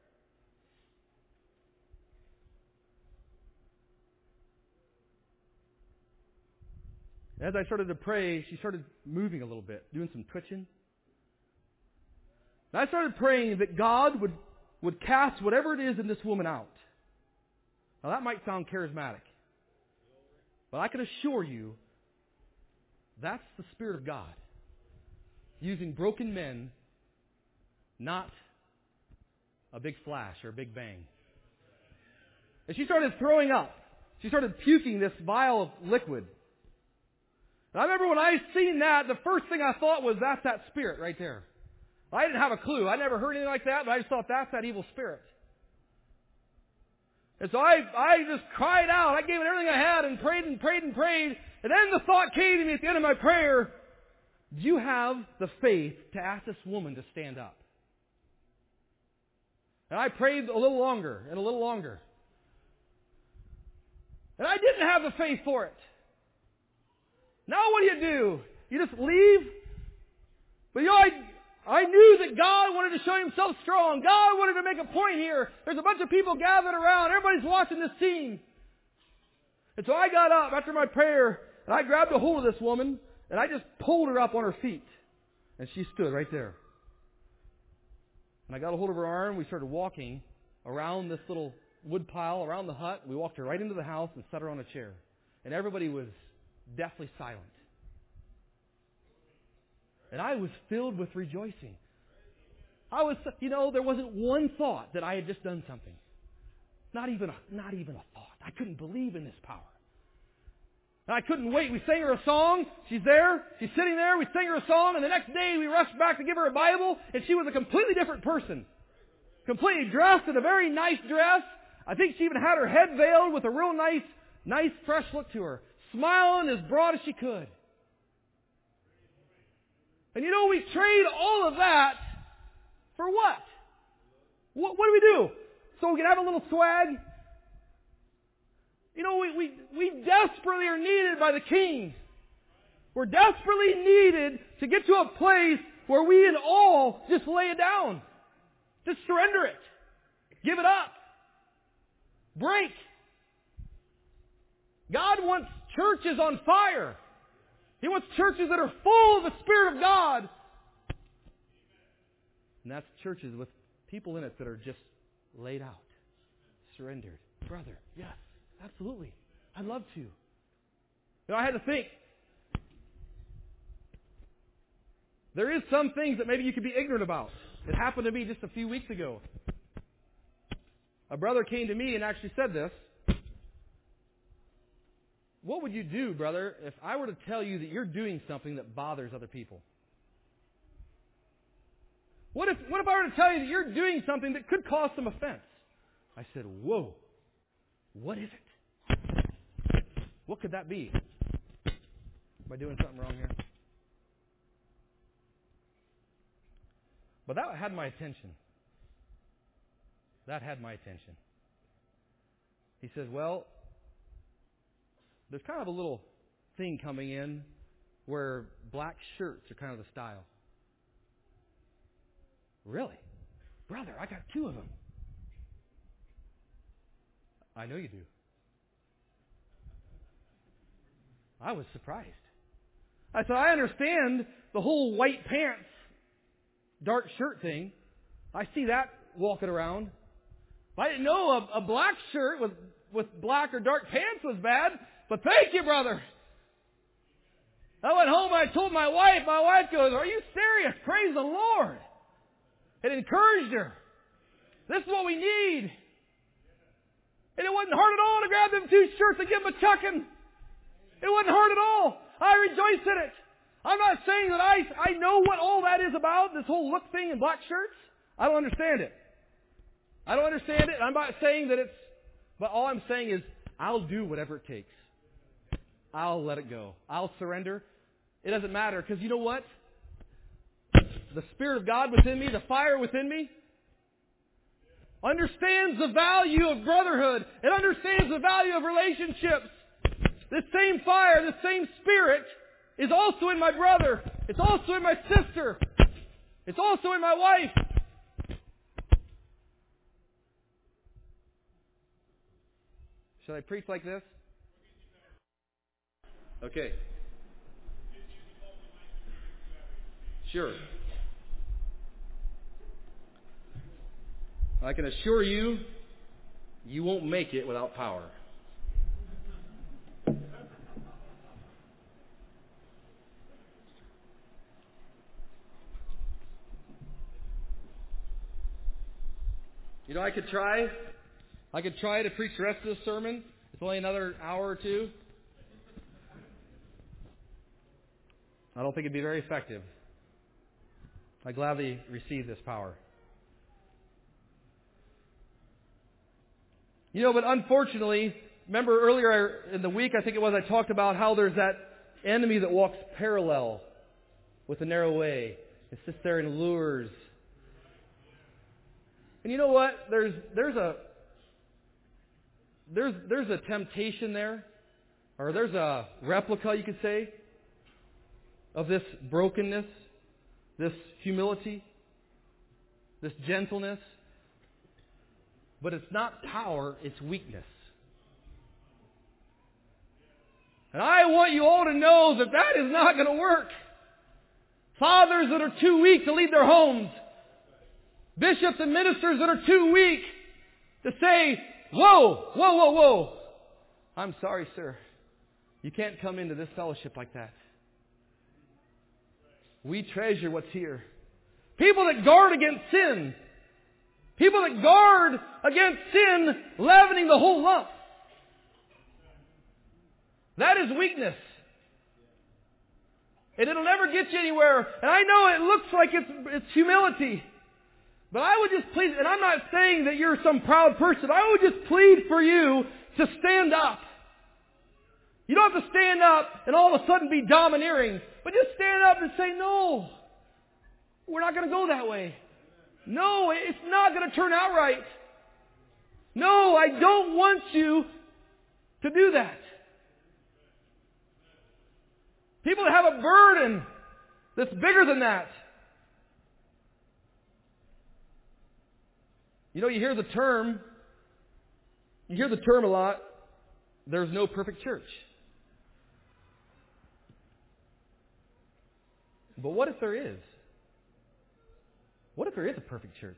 As I started to pray, she started moving a little bit, doing some twitching. And I started praying that God would, would cast whatever it is in this woman out. Now that might sound charismatic. But I can assure you, that's the Spirit of God. Using broken men, not a big flash or a big bang. And she started throwing up. She started puking this vial of liquid. And I remember when I seen that, the first thing I thought was, that's that spirit right there. I didn't have a clue. I never heard anything like that, but I just thought, that's that evil spirit. And so I, I just cried out. I gave it everything I had and prayed and prayed and prayed. And then the thought came to me at the end of my prayer, do you have the faith to ask this woman to stand up? And I prayed a little longer and a little longer. And I didn't have the faith for it. Now what do you do? You just leave? But you know, I, I knew that God wanted to show Himself strong. God wanted to make a point here. There's a bunch of people gathered around. Everybody's watching this scene. And so I got up after my prayer, and I grabbed a hold of this woman, and I just pulled her up on her feet. And she stood right there. And I got a hold of her arm. We started walking around this little wood pile, around the hut. We walked her right into the house and set her on a chair. And everybody was deathly silent. And I was filled with rejoicing. I was, you know, there wasn't one thought that I had just done something. Not even a, not even a thought. I couldn't believe in this power. And I couldn't wait. We sang her a song. She's there. She's sitting there. We sang her a song. And the next day we rushed back to give her a Bible. And she was a completely different person. Completely dressed in a very nice dress. I think she even had her head veiled with a real nice, nice fresh look to her. Smiling as broad as she could. And you know, we trade all of that for what? What, what do we do? So we can have a little swag? You know, we, we, we desperately are needed by the King. We're desperately needed to get to a place where we in all just lay it down. Just surrender it. Give it up. Break. God wants churches on fire. He wants churches that are full of the Spirit of God. And that's churches with people in it that are just laid out, surrendered. Brother, yes, absolutely. I'd love to. You know, I had to think. There is some things that maybe you could be ignorant about. It happened to me just a few weeks ago. A brother came to me and actually said this. What would you do, brother, if I were to tell you that you're doing something that bothers other people? What if, what if I were to tell you that you're doing something that could cause some offense? I said, whoa, what is it? What could that be? Am I doing something wrong here? But that had my attention. That had my attention. He says, well, there's kind of a little thing coming in where black shirts are kind of the style. Really? Brother, I got two of them. I know you do. I was surprised. I said, I understand the whole white pants, dark shirt thing. I see that walking around. I didn't know a, a black shirt with, with black or dark pants was bad, but thank you, brother. I went home and I told my wife. My wife goes, are you serious? Praise the Lord. It encouraged her. This is what we need. And it wasn't hard at all to grab them two shirts and give them a chucking. It wasn't hard at all. I rejoiced in it. I'm not saying that I, I know what all that is about, this whole look thing in black shirts. I don't understand it. I don't understand it. I'm not saying that it's, but all I'm saying is I'll do whatever it takes. I'll let it go. I'll surrender. It doesn't matter, because you know what? The Spirit of God within me, the fire within me, understands the value of brotherhood. It understands the value of relationships. This same fire, this same Spirit is also in my brother. It's also in my sister. It's also in my wife. Should I preach like this? Okay. Sure. I can assure you, you won't make it without power. You know, I could try. I could try to preach the rest of this sermon. It's only another hour or two. I don't think it'd be very effective. I gladly receive this power. You know, but unfortunately, remember earlier in the week, I think it was, I talked about how there's that enemy that walks parallel with the narrow way. It sits there and lures. And you know what? There's there's a there's there's a temptation there, or there's a replica, you could say, of this brokenness, this humility, this gentleness. But it's not power, it's weakness. And I want you all to know that that is not going to work. Fathers that are too weak to lead their homes. Bishops and ministers that are too weak to say, whoa, whoa, whoa, whoa. I'm sorry, sir. You can't come into this fellowship like that. We treasure what's here. People that guard against sin. People that guard against sin, leavening the whole lump. That is weakness. And it'll never get you anywhere. And I know it looks like it's, it's humility. But I would just plead, and I'm not saying that you're some proud person. I would just plead for you to stand up. You don't have to stand up and all of a sudden be domineering. But just stand up and say, no, we're not going to go that way. No, it's not going to turn out right. No, I don't want you to do that. People that have a burden that's bigger than that. You know, you hear the term, you hear the term a lot, there's no perfect church. But what if there is? What if there is a perfect church?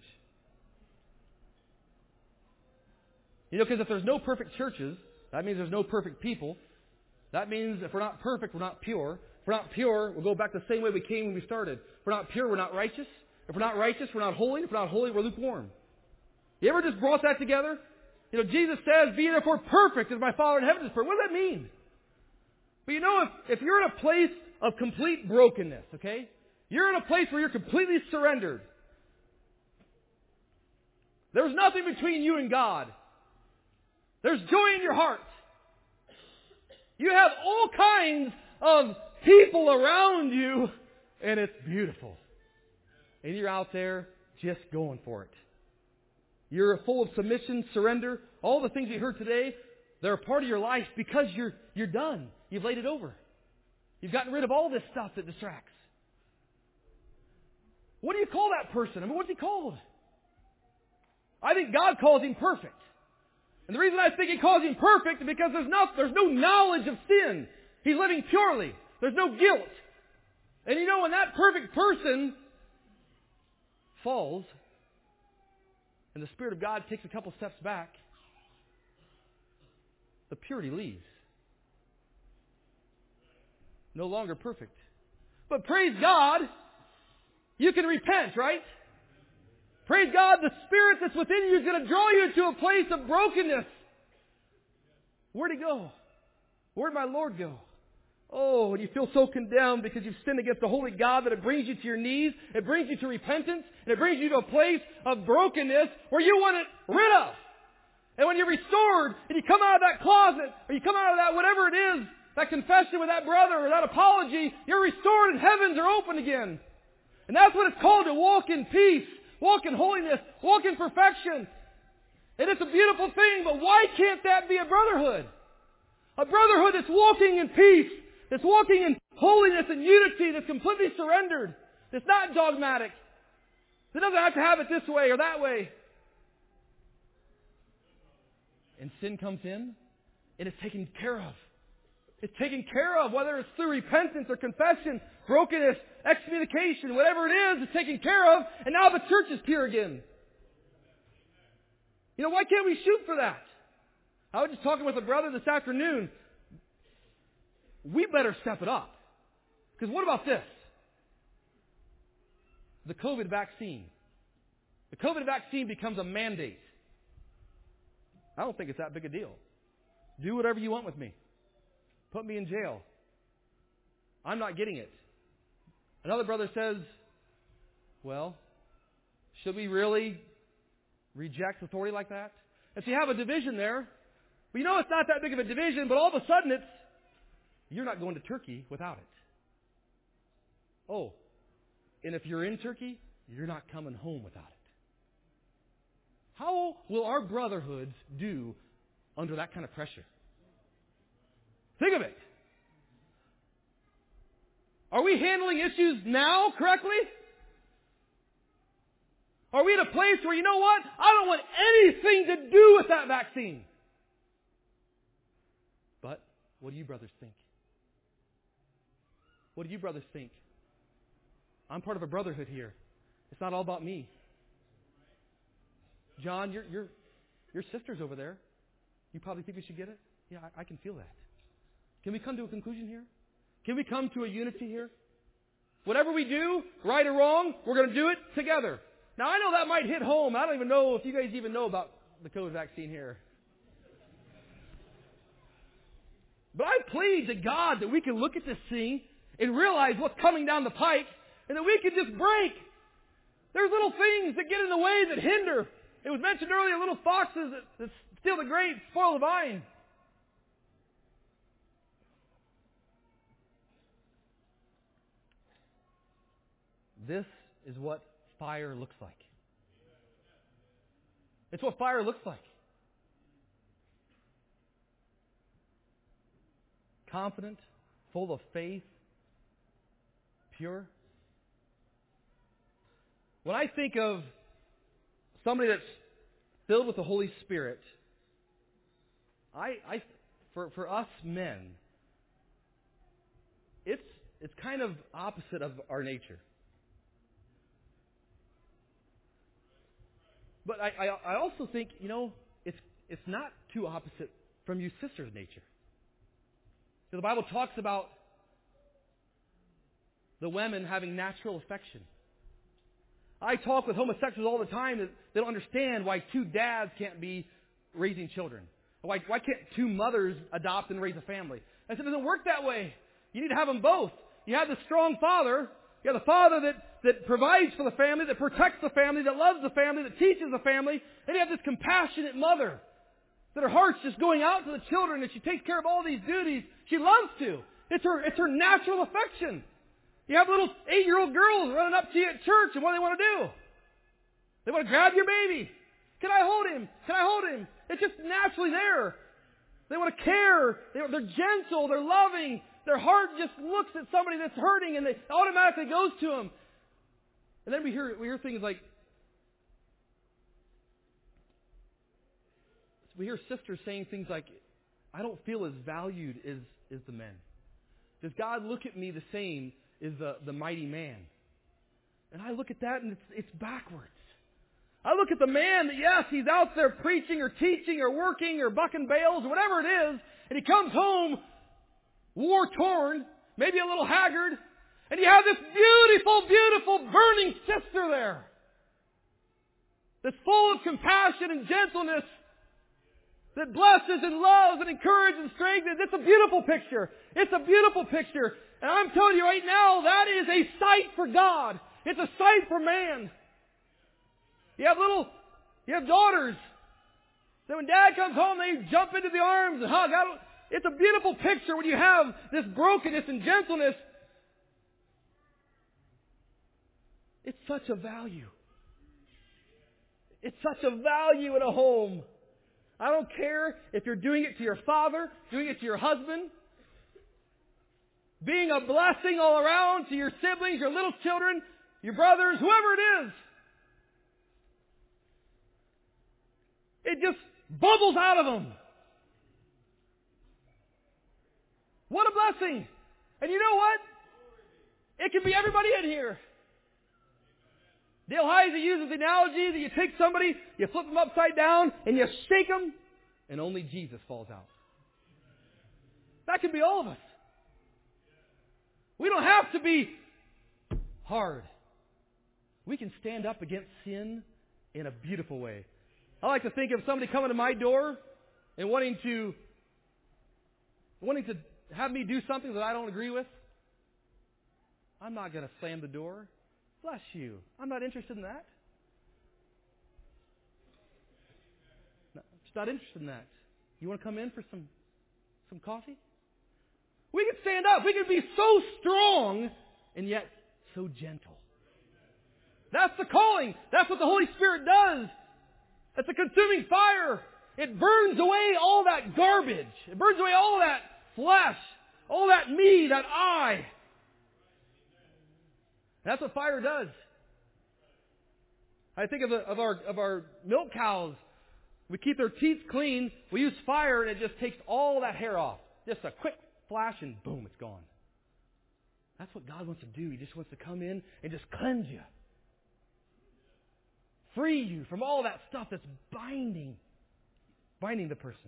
You know, because if there's no perfect churches, that means there's no perfect people. That means if we're not perfect, we're not pure. If we're not pure, we'll go back the same way we came when we started. If we're not pure, we're not righteous. If we're not righteous, we're not holy. If we're not holy, we're lukewarm. You ever just brought that together? You know, Jesus says, be therefore perfect as my Father in heaven is perfect. What does that mean? But you know, if, if you're in a place of complete brokenness, okay? You're in a place where you're completely surrendered. There's nothing between you and God. There's joy in your heart. You have all kinds of people around you, and it's beautiful. And you're out there just going for it. You're full of submission, surrender. All the things you heard today, they're a part of your life because you're you're done. You've laid it over. You've gotten rid of all this stuff that distracts. What do you call that person? I mean, what's he called? I think God calls him perfect. And the reason I think He calls him perfect is because there's no, there's no knowledge of sin. He's living purely. There's no guilt. And you know, when that perfect person falls, and the Spirit of God takes a couple steps back, the purity leaves. No longer perfect. But praise God, you can repent, right? Praise God, the Spirit that's within you is going to draw you into a place of brokenness. Where'd He go? Where'd my Lord go? Oh, and you feel so condemned because you've sinned against the holy God that it brings you to your knees, it brings you to repentance, and it brings you to a place of brokenness where you want it rid of. And when you're restored, and you come out of that closet, or you come out of that whatever it is, that confession with that brother or that apology, you're restored and heavens are open again. And that's what it's called to walk in peace. Walk in holiness. Walk in perfection. And it's a beautiful thing, but why can't that be a brotherhood? A brotherhood that's walking in peace, that's walking in holiness and unity, that's completely surrendered, that's not dogmatic, that doesn't have to have it this way or that way. And sin comes in, and it's taken care of. It's taken care of, whether it's through repentance or confession, brokenness, excommunication, whatever it is, it's taken care of, and now the church is pure again. You know, why can't we shoot for that? I was just talking with a brother this afternoon. We better step it up. Because what about this? The COVID vaccine. The COVID vaccine becomes a mandate. I don't think it's that big a deal. Do whatever you want with me. Put me in jail. I'm not getting it. Another brother says, well, should we really reject authority like that? And so you have a division there. But you know it's not that big of a division, but all of a sudden it's, you're not going to Turkey without it. Oh, and if you're in Turkey, you're not coming home without it. How will our brotherhoods do under that kind of pressure? Think of it. Are we handling issues now correctly? Are we in a place where, you know what? I don't want anything to do with that vaccine. But what do you brothers think? What do you brothers think? I'm part of a brotherhood here. It's not all about me. John, your your your sister's over there. You probably think we should get it? Yeah, I, I can feel that. Can we come to a conclusion here? Can we come to a unity here? Whatever we do, right or wrong, we're going to do it together. Now, I know that might hit home. I don't even know if you guys even know about the COVID vaccine here. But I plead to God that we can look at this thing and realize what's coming down the pike and that we can just break. There's little things that get in the way that hinder. It was mentioned earlier, little foxes that, that steal the grapes, spoil the vine. This is what fire looks like. It's what fire looks like. confident, full of faith, pure. When I think of somebody that's filled with the Holy Spirit, I, I for for us men, it's it's kind of opposite of our nature. But I, I, I also think, you know, it's it's not too opposite from you sister's nature. So the Bible talks about the women having natural affection. I talk with homosexuals all the time that they don't understand why two dads can't be raising children. Why, why can't two mothers adopt and raise a family? I said, it doesn't work that way. You need to have them both. You have the strong father. You have the father that, that provides for the family, that protects the family, that loves the family, that teaches the family. And you have this compassionate mother that her heart's just going out to the children and she takes care of all these duties. She loves to. It's her, it's her natural affection. You have little eight-year-old girls running up to you at church, and what do they want to do? They want to grab your baby. Can I hold him? Can I hold him? It's just naturally there. They want to care. They're, they're gentle. They're loving. Their heart just looks at somebody that's hurting, and they automatically goes to them. And then we hear we hear things like, we hear sisters saying things like, I don't feel as valued as, as the men. Does God look at me the same as the, the mighty man? And I look at that and it's, it's backwards. I look at the man that, yes, he's out there preaching or teaching or working or bucking bales or whatever it is, and he comes home war-torn, maybe a little haggard, and you have this beautiful, beautiful, burning sister there that's full of compassion and gentleness, that blesses and loves and encourages and strengthens. It's a beautiful picture. It's a beautiful picture. And I'm telling you right now, that is a sight for God. It's a sight for man. You have little, you have daughters that when dad comes home, they jump into the arms and hug. I don't, it's a beautiful picture when you have this brokenness and gentleness. It's such a value. It's such a value in a home. I don't care if you're doing it to your father, doing it to your husband, being a blessing all around to your siblings, your little children, your brothers, whoever it is. It just bubbles out of them. What a blessing. And you know what? It can be everybody in here. Dale Heisey uses the analogy that you take somebody, you flip them upside down, and you shake them, and only Jesus falls out. That can be all of us. We don't have to be hard. We can stand up against sin in a beautiful way. I like to think of somebody coming to my door and wanting to wanting to have me do something that I don't agree with. I'm not going to slam the door. Bless you. I'm not interested in that. No, just not interested in that. You want to come in for some some coffee? We can stand up. We can be so strong and yet so gentle. That's the calling. That's what the Holy Spirit does. It's a consuming fire. It burns away all that garbage. It burns away all that flesh, all that me, that I. That's what fire does. I think of, the, of our of our milk cows. We keep their teeth clean. We use fire, and it just takes all that hair off. Just a quick flash, and boom, it's gone. That's what God wants to do. He just wants to come in and just cleanse you. Free you from all that stuff that's binding, binding the person.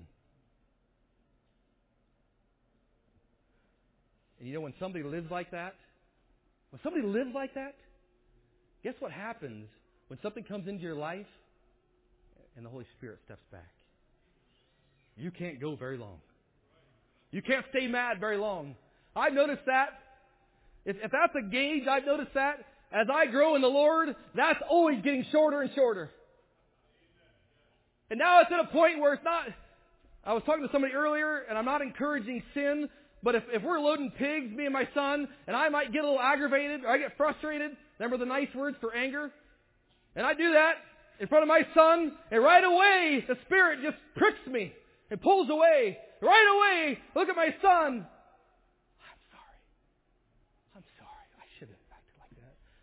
And you know, when somebody lives like that, when somebody lives like that, guess what happens when something comes into your life and the Holy Spirit steps back? You can't go very long. You can't stay mad very long. I've noticed that. If, if that's a gauge, I've noticed that. As I grow in the Lord, that's always getting shorter and shorter. And now it's at a point where it's not... I was talking to somebody earlier, and I'm not encouraging sin, but if, if we're loading pigs, me and my son, and I might get a little aggravated, or I get frustrated, remember the nice words for anger? And I do that in front of my son, and right away, the Spirit just pricks me and pulls away. Right away, look at my son.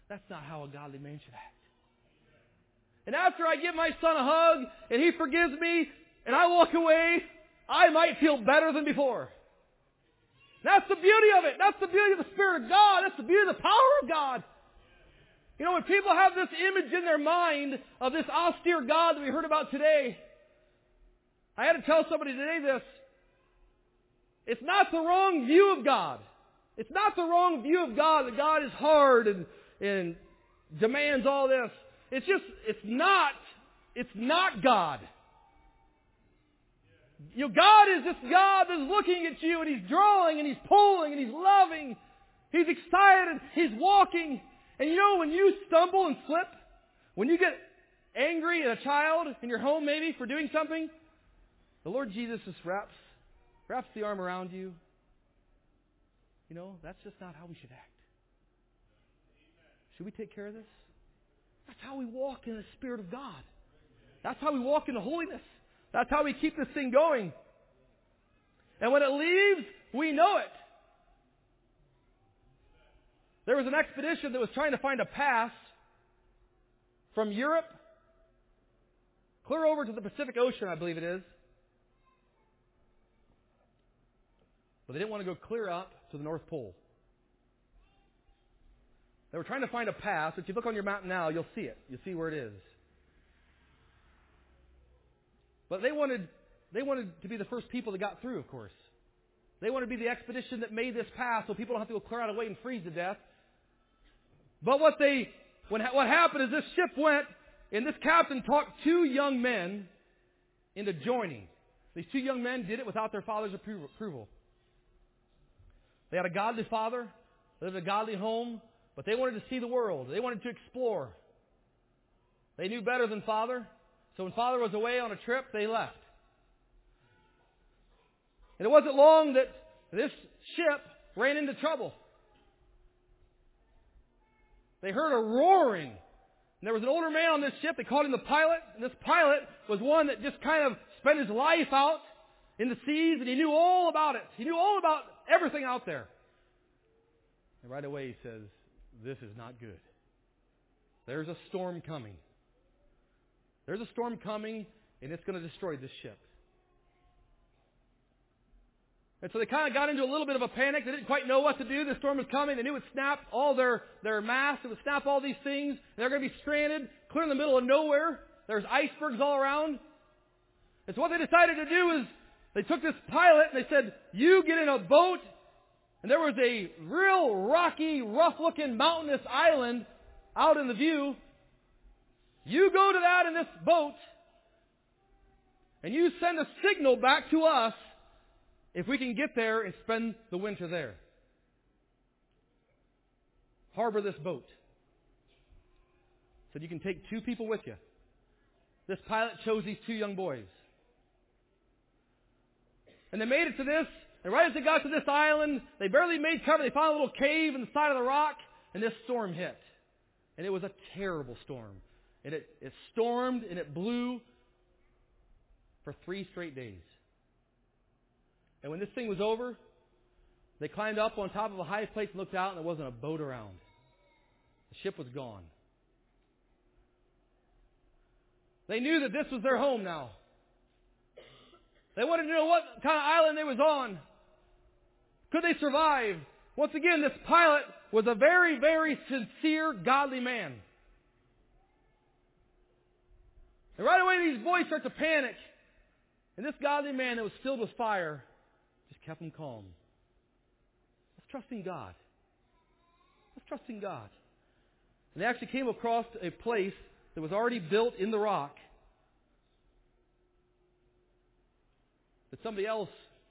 That's not how a godly man should act. And after I give my son a hug and he forgives me and I walk away, I might feel better than before. That's the beauty of it. That's the beauty of the Spirit of God. That's the beauty of the power of God. You know, when people have this image in their mind of this austere God that we heard about today, I had to tell somebody today this. It's not the wrong view of God. It's not the wrong view of God that God is hard and, and demands all this. It's just, it's not, it's not God. You know, God is this God that's looking at you and He's drawing and He's pulling and He's loving. He's excited. He's walking. And you know, when you stumble and slip, when you get angry at a child in your home maybe for doing something, the Lord Jesus just wraps, wraps the arm around you. You know, that's just not how we should act. Should we take care of this? That's how we walk in the Spirit of God. That's how we walk in the holiness. That's how we keep this thing going. And when it leaves, we know it. There was an expedition that was trying to find a pass from Europe clear over to the Pacific Ocean, I believe it is. But they didn't want to go clear up to the North Pole. They were trying to find a pass. If you look on your map now, you'll see it. You'll see where it is. But they wanted, they wanted to be the first people that got through, of course. They wanted to be the expedition that made this pass so people don't have to go clear out of the way and freeze to death. But what they, when, what happened is this ship went, and this captain talked two young men into joining. These two young men did it without their father's approval. They had a godly father, they lived in a godly home, but they wanted to see the world. They wanted to explore. They knew better than father. So when father was away on a trip, they left. And it wasn't long that this ship ran into trouble. They heard a roaring. And there was an older man on this ship. They called him the pilot. And this pilot was one that just kind of spent his life out in the seas, and he knew all about it. He knew all about everything out there. And right away he says, this is not good. There's a storm coming. There's a storm coming, and it's going to destroy this ship. And so they kind of got into a little bit of a panic. They didn't quite know what to do. The storm was coming. They knew it would snap all their, their masts. It would snap all these things. They're going to be stranded, clear in the middle of nowhere. There's icebergs all around. And so what they decided to do is they took this pilot and they said, you get in a boat. And there was a real rocky, rough-looking mountainous island out in the view. You go to that in this boat, and you send a signal back to us if we can get there and spend the winter there. Harbor this boat. So you can take two people with you. This pilot chose these two young boys. And they made it to this, and right as they got to this island, they barely made cover. They found a little cave in the side of the rock, and this storm hit. And it was a terrible storm. And it, it stormed and it blew for three straight days. And when this thing was over, they climbed up on top of a high place and looked out, and there wasn't a boat around. The ship was gone. They knew that this was their home now. They wanted to know what kind of island they was on. Could they survive? Once again, this pilot was a very, very sincere, godly man. And right away these boys start to panic. And this godly man that was filled with fire just kept them calm. Let's trust in God. Let's trust in God. And they actually came across a place that was already built in the rock that somebody else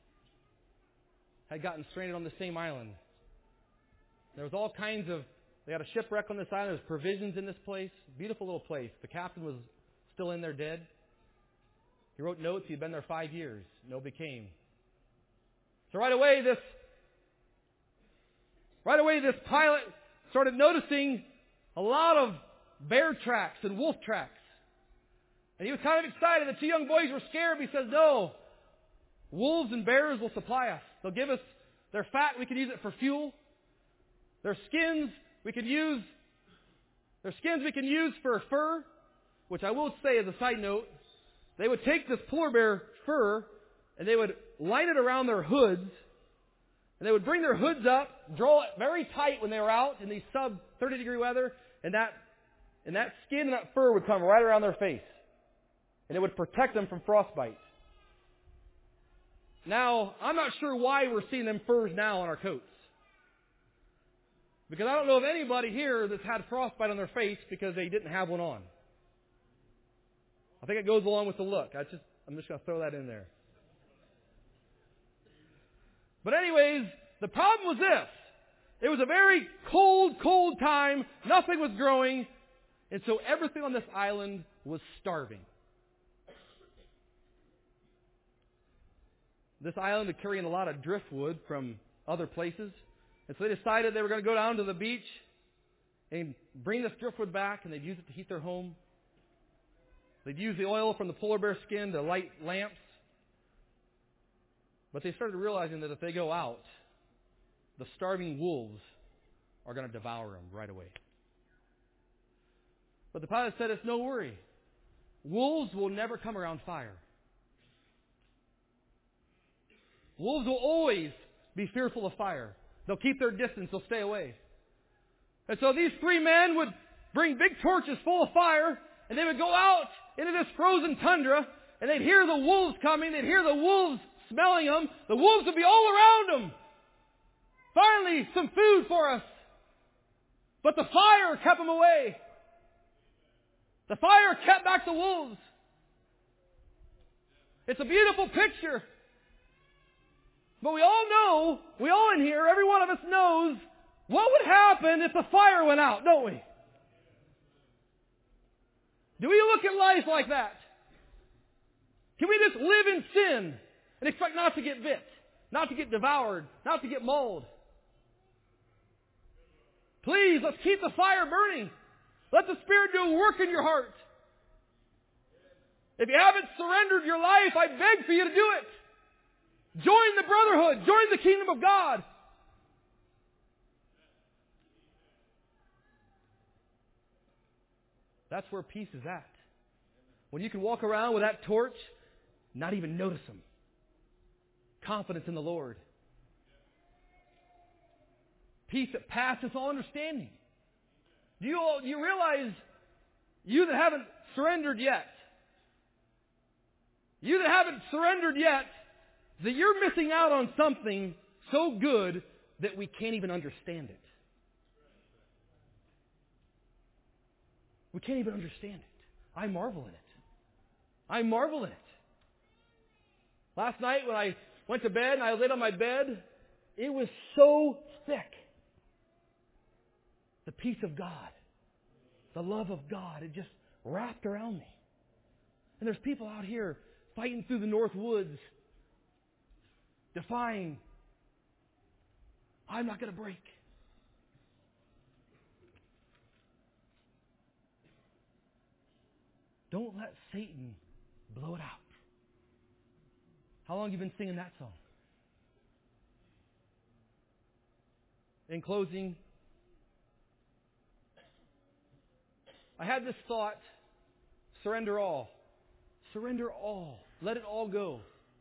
had gotten stranded on the same island. There was all kinds of, they had a shipwreck on this island. There was provisions in this place. Beautiful little place. The captain was still in there dead. He wrote notes. He'd been there five years. Nobody came. So right away this, right away this pilot started noticing a lot of bear tracks and wolf tracks. And he was kind of excited. The two young boys were scared. But he says, no, wolves and bears will supply us. They'll give us their fat. We can use it for fuel. Their skins we can use They're skins we can use for fur, which I will say as a side note, they would take this polar bear fur and they would line it around their hoods, and they would bring their hoods up, draw it very tight when they were out in these sub thirty degree weather, and that and that skin and that fur would come right around their face. And it would protect them from frostbite. Now, I'm not sure why we're seeing them furs now on our coats. Because I don't know of anybody here that's had frostbite on their face because they didn't have one on. I think it goes along with the look. I just, I'm just going to throw that in there. But anyways, the problem was this. It was a very cold, cold time. Nothing was growing. And so everything on this island was starving. This island was carrying a lot of driftwood from other places. And so they decided they were going to go down to the beach and bring this driftwood back, and they'd use it to heat their home. They'd use the oil from the polar bear skin to light lamps. But they started realizing that if they go out, the starving wolves are going to devour them right away. But the pilot said, it's no worry. Wolves will never come around fire. Wolves will always be fearful of fire. They'll keep their distance. They'll stay away. And so these three men would bring big torches full of fire, and they would go out into this frozen tundra, and they'd hear the wolves coming. They'd hear the wolves smelling them. The wolves would be all around them. Finally, some food for us. But the fire kept them away. The fire kept back the wolves. It's a beautiful picture. But we all know, we all in here, every one of us knows what would happen if the fire went out, don't we? Do we look at life like that? Can we just live in sin and expect not to get bit, not to get devoured, not to get mauled? Please, let's keep the fire burning. Let the Spirit do a work in your heart. If you haven't surrendered your life, I beg for you to do it. Join the brotherhood. Join the kingdom of God. That's where peace is at. When you can walk around with that torch, not even notice them. Confidence in the Lord. Peace that passes all understanding. Do you, all, do you realize, you that haven't surrendered yet, you that haven't surrendered yet, that you're missing out on something so good that we can't even understand it. We can't even understand it. I marvel in it. I marvel in it. Last night when I went to bed and I laid on my bed, it was so thick. The peace of God, the love of God, it just wrapped around me. And there's people out here fighting through the North Woods, defying, I'm not going to break. Don't let Satan blow it out. How long have you been singing that song? In closing, I had this thought, surrender all. Surrender all. Let it all go.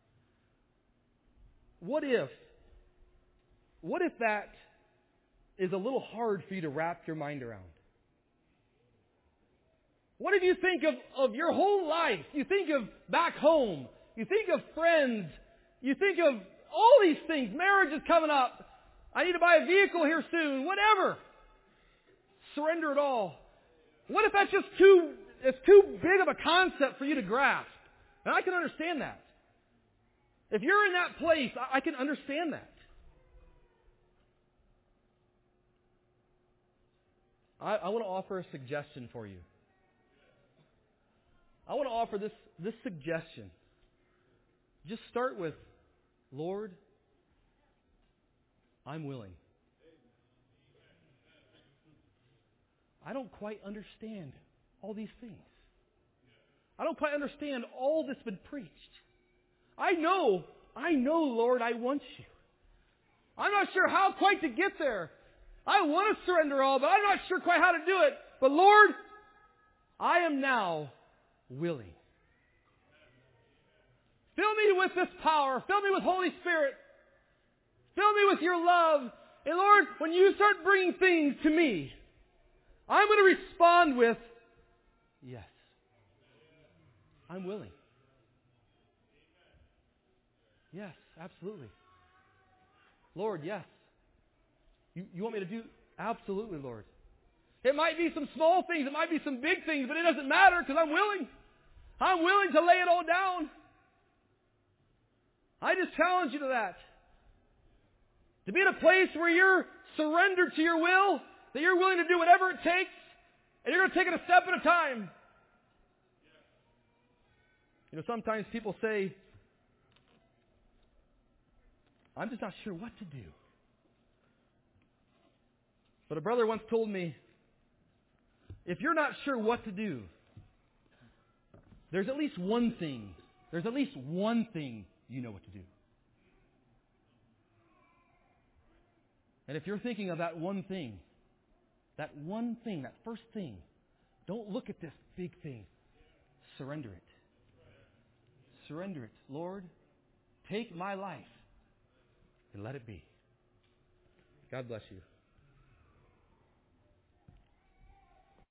What if, what if that is a little hard for you to wrap your mind around? What if you think of, of your whole life? You think of back home. You think of friends. You think of all these things. Marriage is coming up. I need to buy a vehicle here soon. Whatever. Surrender it all. What if that's just too, it's too big of a concept for you to grasp? And I can understand that. If you're in that place, I can understand that. I, I want to offer a suggestion for you. I want to offer this, this suggestion. Just start with, Lord, I'm willing. I don't quite understand all these things. I don't quite understand all that's been preached. I know, I know, Lord, I want you. I'm not sure how quite to get there. I want to surrender all, but I'm not sure quite how to do it. But Lord, I am now willing. Fill me with this power. Fill me with Holy Spirit. Fill me with your love. And Lord, when you start bringing things to me, I'm going to respond with, yes, I'm willing. Yes, absolutely. Lord, yes. You, you want me to do? Absolutely, Lord. It might be some small things. It might be some big things, but it doesn't matter because I'm willing. I'm willing to lay it all down. I just challenge you to that. To be in a place where you're surrendered to your will, that you're willing to do whatever it takes, and you're going to take it a step at a time. You know, sometimes people say, I'm just not sure what to do. But a brother once told me, if you're not sure what to do, there's at least one thing, there's at least one thing you know what to do. And if you're thinking of that one thing, that one thing, that first thing, don't look at this big thing. Surrender it. Surrender it. Lord, take my life and let it be. God bless you.